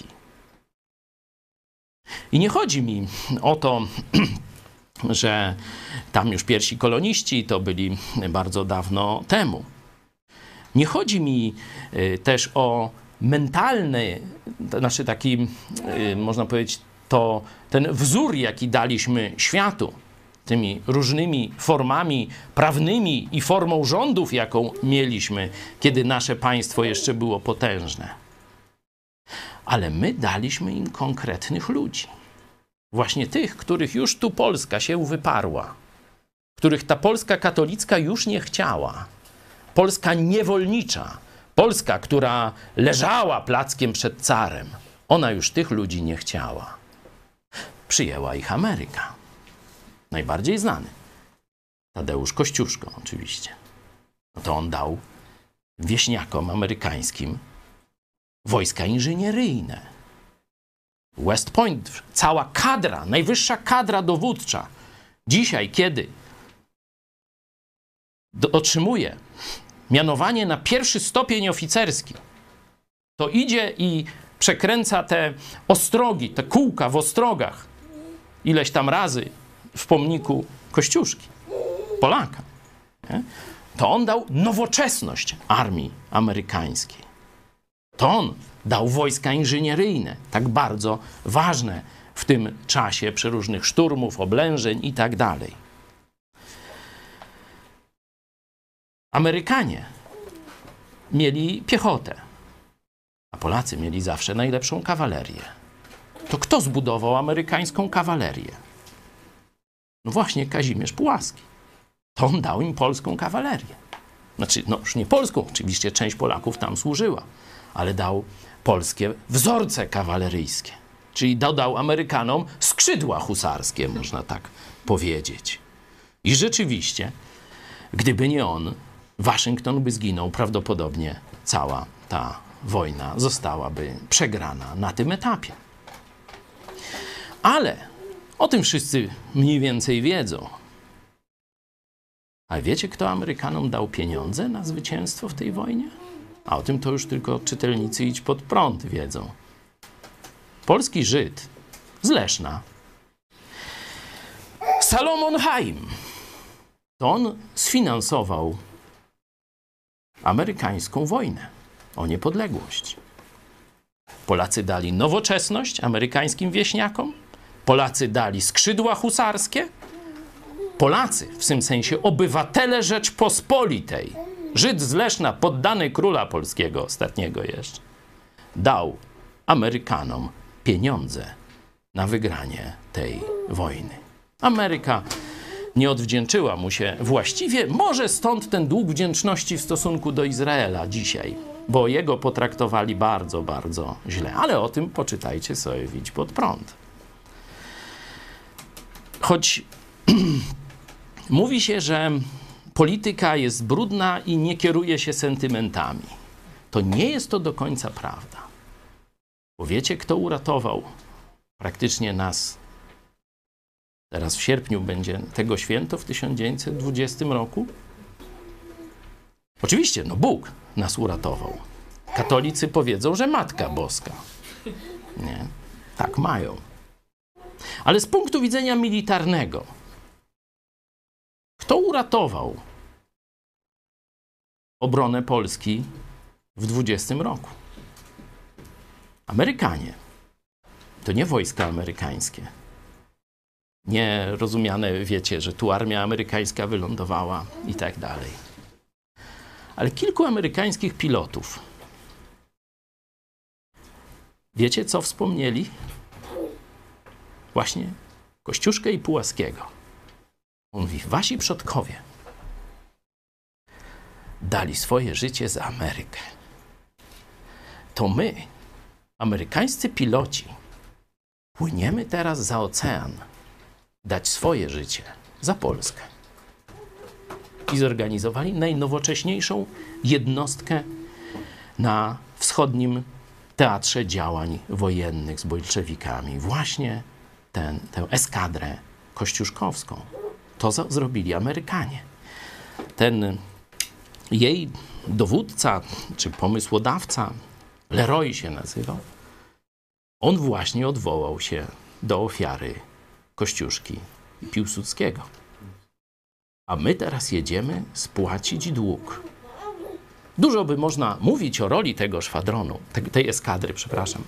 I nie chodzi mi o to, że tam już pierwsi koloniści to byli bardzo dawno temu. Nie chodzi mi też o mentalny, to znaczy taki, można powiedzieć, to ten wzór, jaki daliśmy światu, tymi różnymi formami prawnymi i formą rządów, jaką mieliśmy, kiedy nasze państwo jeszcze było potężne. Ale my daliśmy im konkretnych ludzi. Właśnie tych, których już tu Polska się wyparła, których ta Polska katolicka już nie chciała. Polska niewolnicza, Polska, która leżała plackiem przed carem, ona już tych ludzi nie chciała. Przyjęła ich Ameryka. Najbardziej znany. Tadeusz Kościuszko oczywiście. No to on dał wieśniakom amerykańskim wojska inżynieryjne. West Point, cała kadra, najwyższa kadra dowódcza. Dzisiaj, kiedy otrzymuje mianowanie na pierwszy stopień oficerski, to idzie i przekręca te ostrogi, te kółka w ostrogach ileś tam razy w pomniku Kościuszki, Polaka. Nie? To on dał nowoczesność armii amerykańskiej. To on dał wojska inżynieryjne, tak bardzo ważne w tym czasie przeróżnych szturmów, oblężeń i tak dalej. Amerykanie mieli piechotę, a Polacy mieli zawsze najlepszą kawalerię. To kto zbudował amerykańską kawalerię? No właśnie Kazimierz Pułaski. To on dał im polską kawalerię. Znaczy, no już nie polską, oczywiście część Polaków tam służyła, ale dał polskie wzorce kawaleryjskie. Czyli dodał Amerykanom skrzydła husarskie, można tak powiedzieć. I rzeczywiście, gdyby nie on, Waszyngton by zginął, prawdopodobnie cała ta wojna zostałaby przegrana na tym etapie. Ale o tym wszyscy mniej więcej wiedzą. A wiecie, kto Amerykanom dał pieniądze na zwycięstwo w tej wojnie? A o tym to już tylko czytelnicy Idź Pod Prąd wiedzą. Polski Żyd z Leszna, Salomon Chaim, to on sfinansował amerykańską wojnę o niepodległość. Polacy dali nowoczesność amerykańskim wieśniakom, Polacy dali skrzydła husarskie, Polacy, w tym sensie obywatele Rzeczpospolitej, Żyd z Leszna, poddany króla polskiego, ostatniego jeszcze, dał Amerykanom pieniądze na wygranie tej wojny. Ameryka nie odwdzięczyła mu się właściwie, może stąd ten dług wdzięczności w stosunku do Izraela dzisiaj, bo jego potraktowali bardzo, bardzo źle. Ale o tym poczytajcie sobie w Idź Pod Prąd. Choć mówi się, że polityka jest brudna i nie kieruje się sentymentami, to nie jest to do końca prawda. Bo wiecie, kto uratował praktycznie nas? Teraz w sierpniu będzie tego święto w 1920 roku. Oczywiście, no Bóg nas uratował. Katolicy powiedzą, że Matka Boska. Nie, tak mają. Ale z punktu widzenia militarnego, kto uratował obronę Polski w 20 roku? Amerykanie. To nie wojska amerykańskie. Nie rozumiane, wiecie, że tu armia amerykańska wylądowała i tak dalej. Ale kilku amerykańskich pilotów. Wiecie, co wspomnieli? Właśnie Kościuszkę i Pułaskiego. On mówi, wasi przodkowie dali swoje życie za Amerykę. To my, amerykańscy piloci, płyniemy teraz za ocean dać swoje życie za Polskę. I zorganizowali najnowocześniejszą jednostkę na wschodnim teatrze działań wojennych z bolszewikami. Właśnie tę eskadrę kościuszkowską. To zrobili Amerykanie. Ten jej dowódca, czy pomysłodawca, Leroy się nazywał, on właśnie odwołał się do ofiary Kościuszki i Piłsudskiego. A my teraz jedziemy spłacić dług. Dużo by można mówić o roli tego szwadronu, tej eskadry, przepraszam.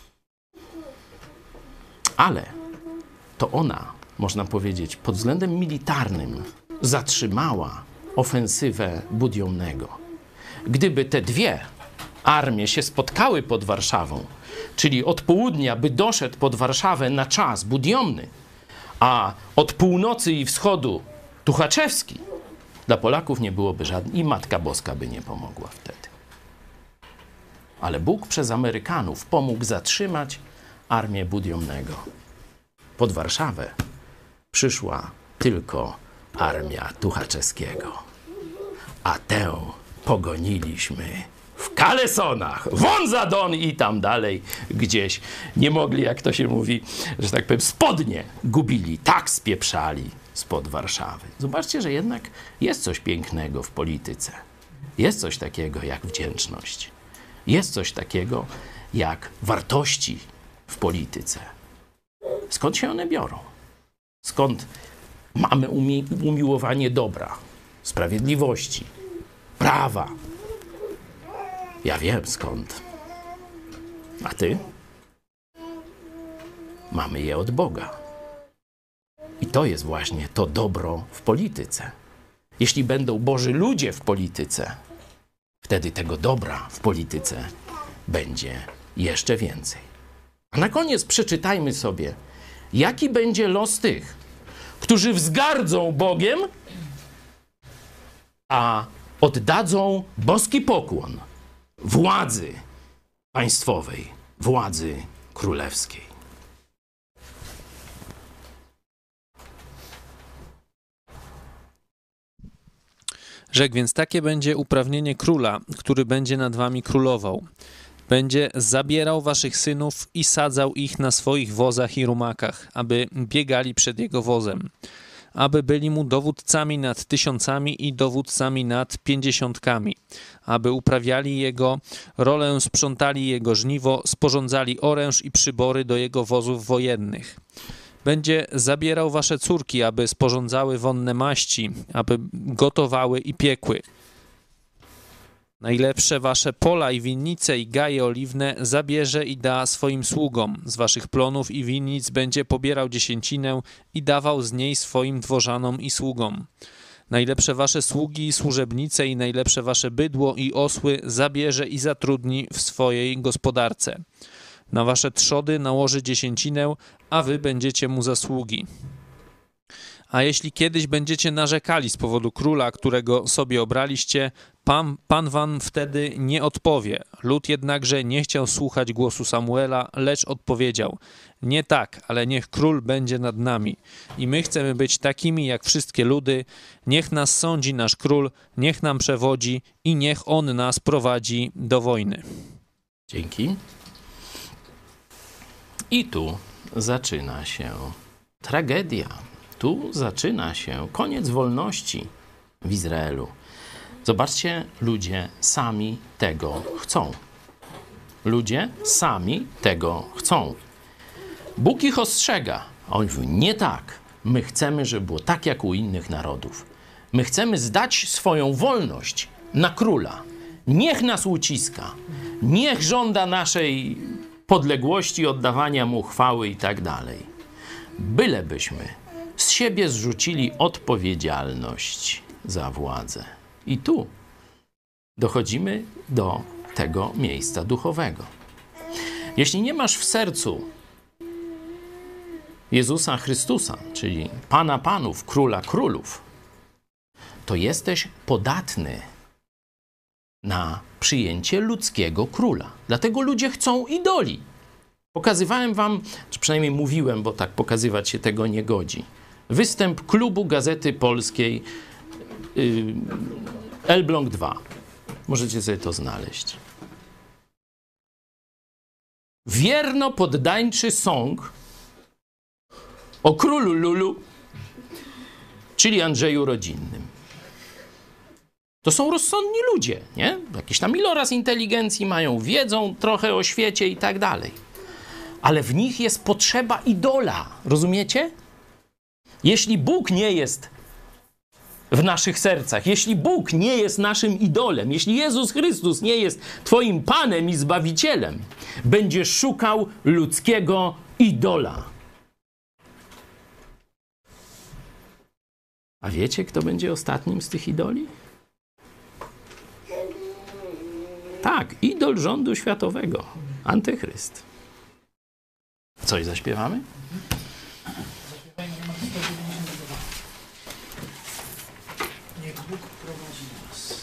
Ale to ona, można powiedzieć, pod względem militarnym zatrzymała ofensywę Budiomnego. Gdyby te dwie armie się spotkały pod Warszawą, czyli od południa by doszedł pod Warszawę na czas Budiomny, a od północy i wschodu Tuchaczewski, dla Polaków nie byłoby żadnej i Matka Boska by nie pomogła wtedy. Ale Bóg przez Amerykanów pomógł zatrzymać armię Budiomnego. Pod Warszawę przyszła tylko armia Tuchaczewskiego, a tę pogoniliśmy w kalesonach, won za Don i tam dalej gdzieś. Nie mogli, jak to się mówi, że tak powiem, spodnie gubili, tak spieprzali spod Warszawy. Zobaczcie, że jednak jest coś pięknego w polityce. Jest coś takiego jak wdzięczność. Jest coś takiego jak wartości w polityce. Skąd się one biorą? Skąd mamy umiłowanie dobra, sprawiedliwości, prawa? Ja wiem skąd. A ty? Mamy je od Boga. I to jest właśnie to dobro w polityce. Jeśli będą Boży ludzie w polityce, wtedy tego dobra w polityce będzie jeszcze więcej. A na koniec przeczytajmy sobie, jaki będzie los tych, którzy wzgardzą Bogiem, a oddadzą boski pokłon władzy państwowej, władzy królewskiej. Rzekł więc: takie będzie uprawnienie króla, który będzie nad wami królował. Będzie zabierał waszych synów i sadzał ich na swoich wozach i rumakach, aby biegali przed jego wozem, aby byli mu dowódcami nad 1000 i dowódcami nad 50, aby uprawiali jego rolę, sprzątali jego żniwo, sporządzali oręż i przybory do jego wozów wojennych. Będzie zabierał wasze córki, aby sporządzały wonne maści, aby gotowały i piekły. Najlepsze wasze pola i winnice i gaje oliwne zabierze i da swoim sługom. Z waszych plonów i winnic będzie pobierał 10 i dawał z niej swoim dworzanom i sługom. Najlepsze wasze sługi i służebnice i najlepsze wasze bydło i osły zabierze i zatrudni w swojej gospodarce. Na wasze trzody nałoży 10, a wy będziecie mu za sługi. A jeśli kiedyś będziecie narzekali z powodu króla, którego sobie obraliście, Pan wam wtedy nie odpowie. Lud jednakże nie chciał słuchać głosu Samuela, lecz odpowiedział: nie tak, ale niech król będzie nad nami. I my chcemy być takimi jak wszystkie ludy. Niech nas sądzi nasz król, niech nam przewodzi i niech on nas prowadzi do wojny. Dzięki. I tu zaczyna się tragedia. Tu zaczyna się koniec wolności w Izraelu. Zobaczcie, ludzie sami tego chcą. Ludzie sami tego chcą. Bóg ich ostrzega. A on mówi: nie tak. My chcemy, żeby było tak jak u innych narodów. My chcemy zdać swoją wolność na króla. Niech nas uciska. Niech żąda naszej podległości, oddawania mu chwały i tak dalej. Bylebyśmy z siebie zrzucili odpowiedzialność za władzę. I tu dochodzimy do tego miejsca duchowego. Jeśli nie masz w sercu Jezusa Chrystusa, czyli Pana Panów, Króla Królów, to jesteś podatny na przyjęcie ludzkiego króla. Dlatego ludzie chcą idoli. Pokazywałem wam, czy przynajmniej mówiłem, bo tak pokazywać się tego nie godzi, występ klubu Gazety Polskiej Elbląg 2. Możecie sobie to znaleźć. Wierno-poddańczy song o królu Lulu, czyli Andrzeju Rodzinnym. To są rozsądni ludzie, nie? Jakiś tam iloraz inteligencji mają, wiedzą trochę o świecie i tak dalej. Ale w nich jest potrzeba idola, rozumiecie? Jeśli Bóg nie jest w naszych sercach, jeśli Bóg nie jest naszym idolem, jeśli Jezus Chrystus nie jest twoim Panem i Zbawicielem, będziesz szukał ludzkiego idola. A wiecie, kto będzie ostatnim z tych idoli? Tak, idol rządu światowego. Antychryst. Coś zaśpiewamy? Niech Bóg prowadzi nas.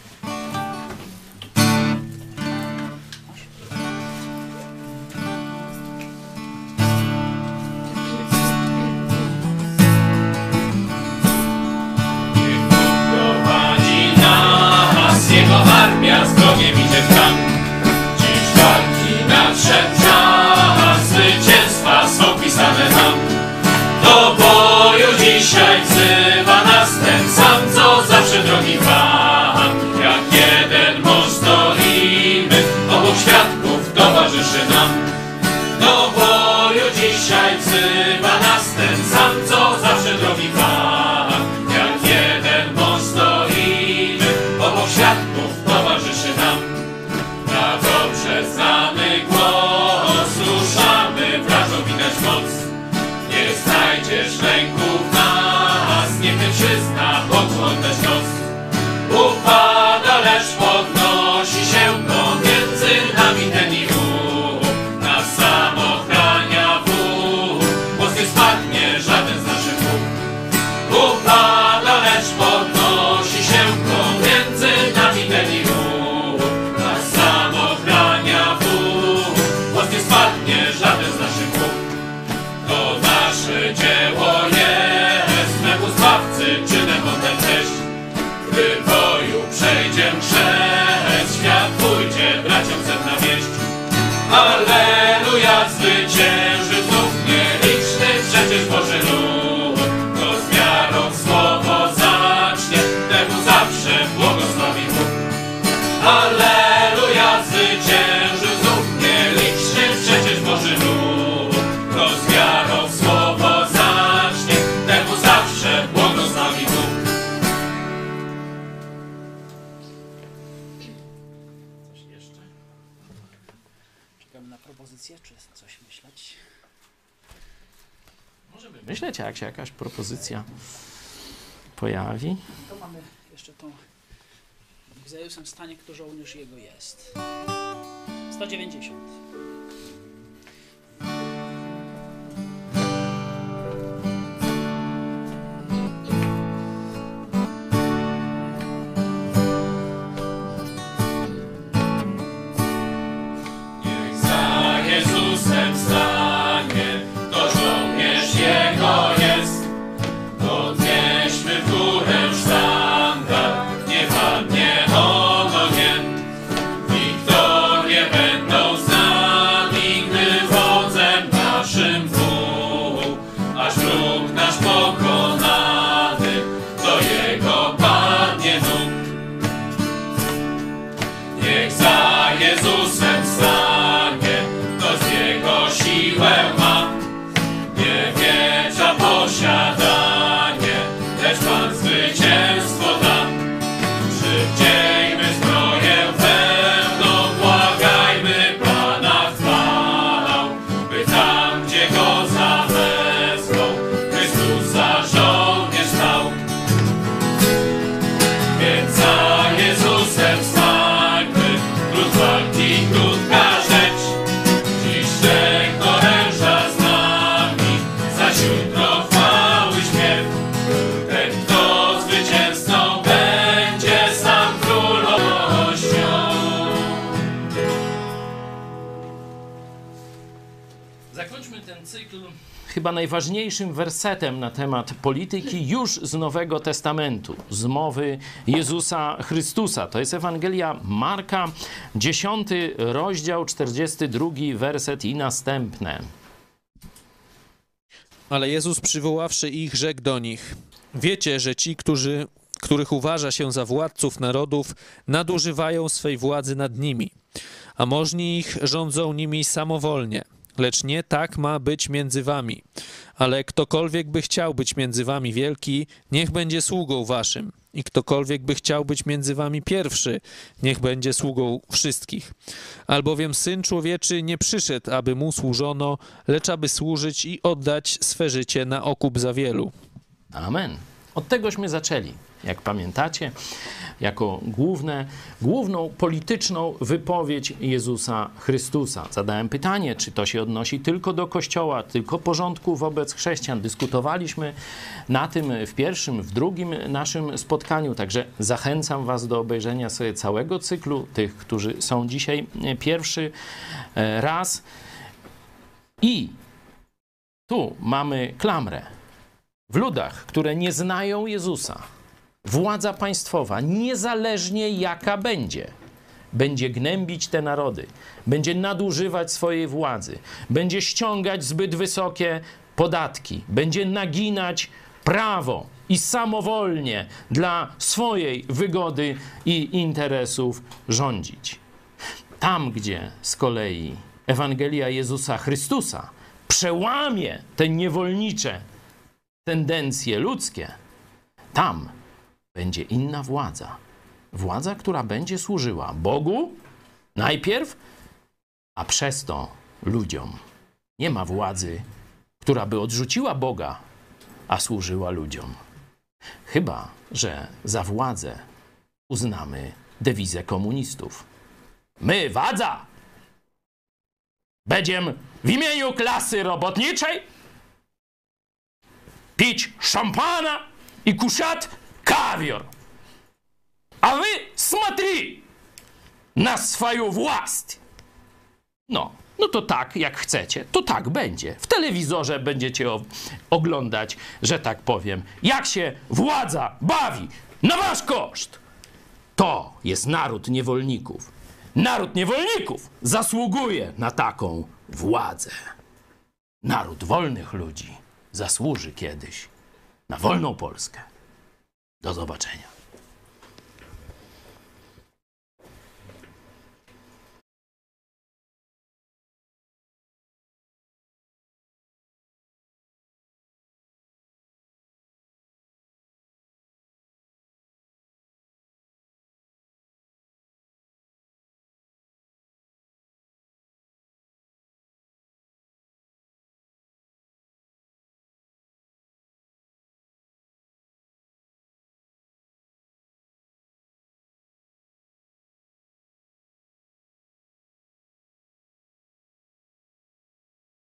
Prowadzi nas Jego armia z Bogiem idzie w tam. Dziś walki nadszedł czas, zwycięstwa są pisane nam. Do boju dzisiaj wzywa nas ten sam, co zawsze drogi Pan. Jak jeden mąż stoimy, obok świadków towarzyszy nam. Do boju dzisiaj wzywa nas ten sam, co zawsze drogi Pan. Jak jeden mąż stoimy, obok świadków towarzyszy nam. Na dobrze znany głos ruszamy, wrażą widać moc. Nie znajdziesz lęku w nas, niech ten przyzna Bogu oddać nos. Upada, lecz podnosi się pomiędzy nami ten i ów. Nas sam ochrania Bóg, głos nie spadnie żaden z naszych głów. Upada, lecz podnosi się pomiędzy nami ten i ów. Nas sam ochrania Bóg, głos nie spadnie żaden z naszych głów. To nasze dzieło jest, memu Zbawcy czynem oddać cześć. Gdy w boju przejdzie chrzest, świat pójdzie braciom setna wieść. Alleluja, zwycięży znów nieliczny przecież Boży lud. Kto z wiarą słowo zacznie, temu zawsze błogosławi Bóg. Alleluja, zwycięży znów nieliczny przecież Boży lud. Kto z wiarą słowo zacznie, temu zawsze błogosławi Bóg. Coś jeszcze? Czekamy na propozycję, czy coś myśleć? Możemy myśleć, a jak się jakaś propozycja pojawi. To mamy jeszcze tą w Izajusem stanie, kto żołnierz jego jest. 190. Niech za Jezusem stanie, to żołnierz Jego jest. Podnieśmy w górę sztandar, nie padnie on ogień. Wiktorie będą z nami, gdy wodzem naszym Bóg. Aż wróg nasz pokonany, do Jego padnie nóg. Niech za Jezusem stanie, to z Jego siłę ma. Nie wiecza posiadanie, lecz Pan zwycięstwo da. Przywdziejmy zbroję pełną, błagajmy Pana chwałą, by tam, gdzie Go zawezmą, Chrystusa żołnierz stał. Więc za Jezusem stańmy, trud walki krótka rzecz. Dziś ten oręża z nami, zaś jutro chwały śpiew. Ten, kto zwycięzcą będzie, sam królowością. Zakończmy ten cykl chyba najważniejszym wersetem na temat polityki już z Nowego Testamentu, z mowy Jezusa Chrystusa. To jest Ewangelia Marka, 10 rozdział, 42 werset i następne. Ale Jezus przywoławszy ich, rzekł do nich: wiecie, że ci, których uważa się za władców narodów, nadużywają swej władzy nad nimi, a możni ich rządzą nimi samowolnie. lecz nie tak ma być między wami. Ale ktokolwiek by chciał być między wami wielki, niech będzie sługą waszym. I ktokolwiek by chciał być między wami pierwszy, niech będzie sługą wszystkich. Albowiem Syn Człowieczy nie przyszedł, aby mu służono, lecz aby służyć i oddać swe życie na okup za wielu. Amen. Od tegośmy zaczęli, jak pamiętacie, jako główną polityczną wypowiedź Jezusa Chrystusa. Zadałem pytanie, czy to się odnosi tylko do Kościoła, tylko porządku wobec chrześcijan. Dyskutowaliśmy na tym w pierwszym, w drugim naszym spotkaniu, także zachęcam was do obejrzenia sobie całego cyklu, tych, którzy są dzisiaj pierwszy raz. I tu mamy klamrę. W ludach, które nie znają Jezusa, władza państwowa, niezależnie jaka będzie gnębić te narody, będzie nadużywać swojej władzy, będzie ściągać zbyt wysokie podatki, będzie naginać prawo i samowolnie dla swojej wygody i interesów rządzić. Tam, gdzie z kolei Ewangelia Jezusa Chrystusa przełamie te niewolnicze tendencje ludzkie, tam będzie inna władza. Władza, która będzie służyła Bogu najpierw, a przez to ludziom. Nie ma władzy, która by odrzuciła Boga, a służyła ludziom. Chyba że za władzę uznamy dewizę komunistów. My, władza, będziemy w imieniu klasy robotniczej pić szampana i kuszać kawior. A wy смотри na swoją własność. No to tak, jak chcecie, to tak będzie. W telewizorze będziecie oglądać, że tak powiem, jak się władza bawi na wasz koszt. To jest naród niewolników. Naród niewolników zasługuje na taką władzę. Naród wolnych ludzi zasłuży kiedyś na wolną Polskę. Do zobaczenia.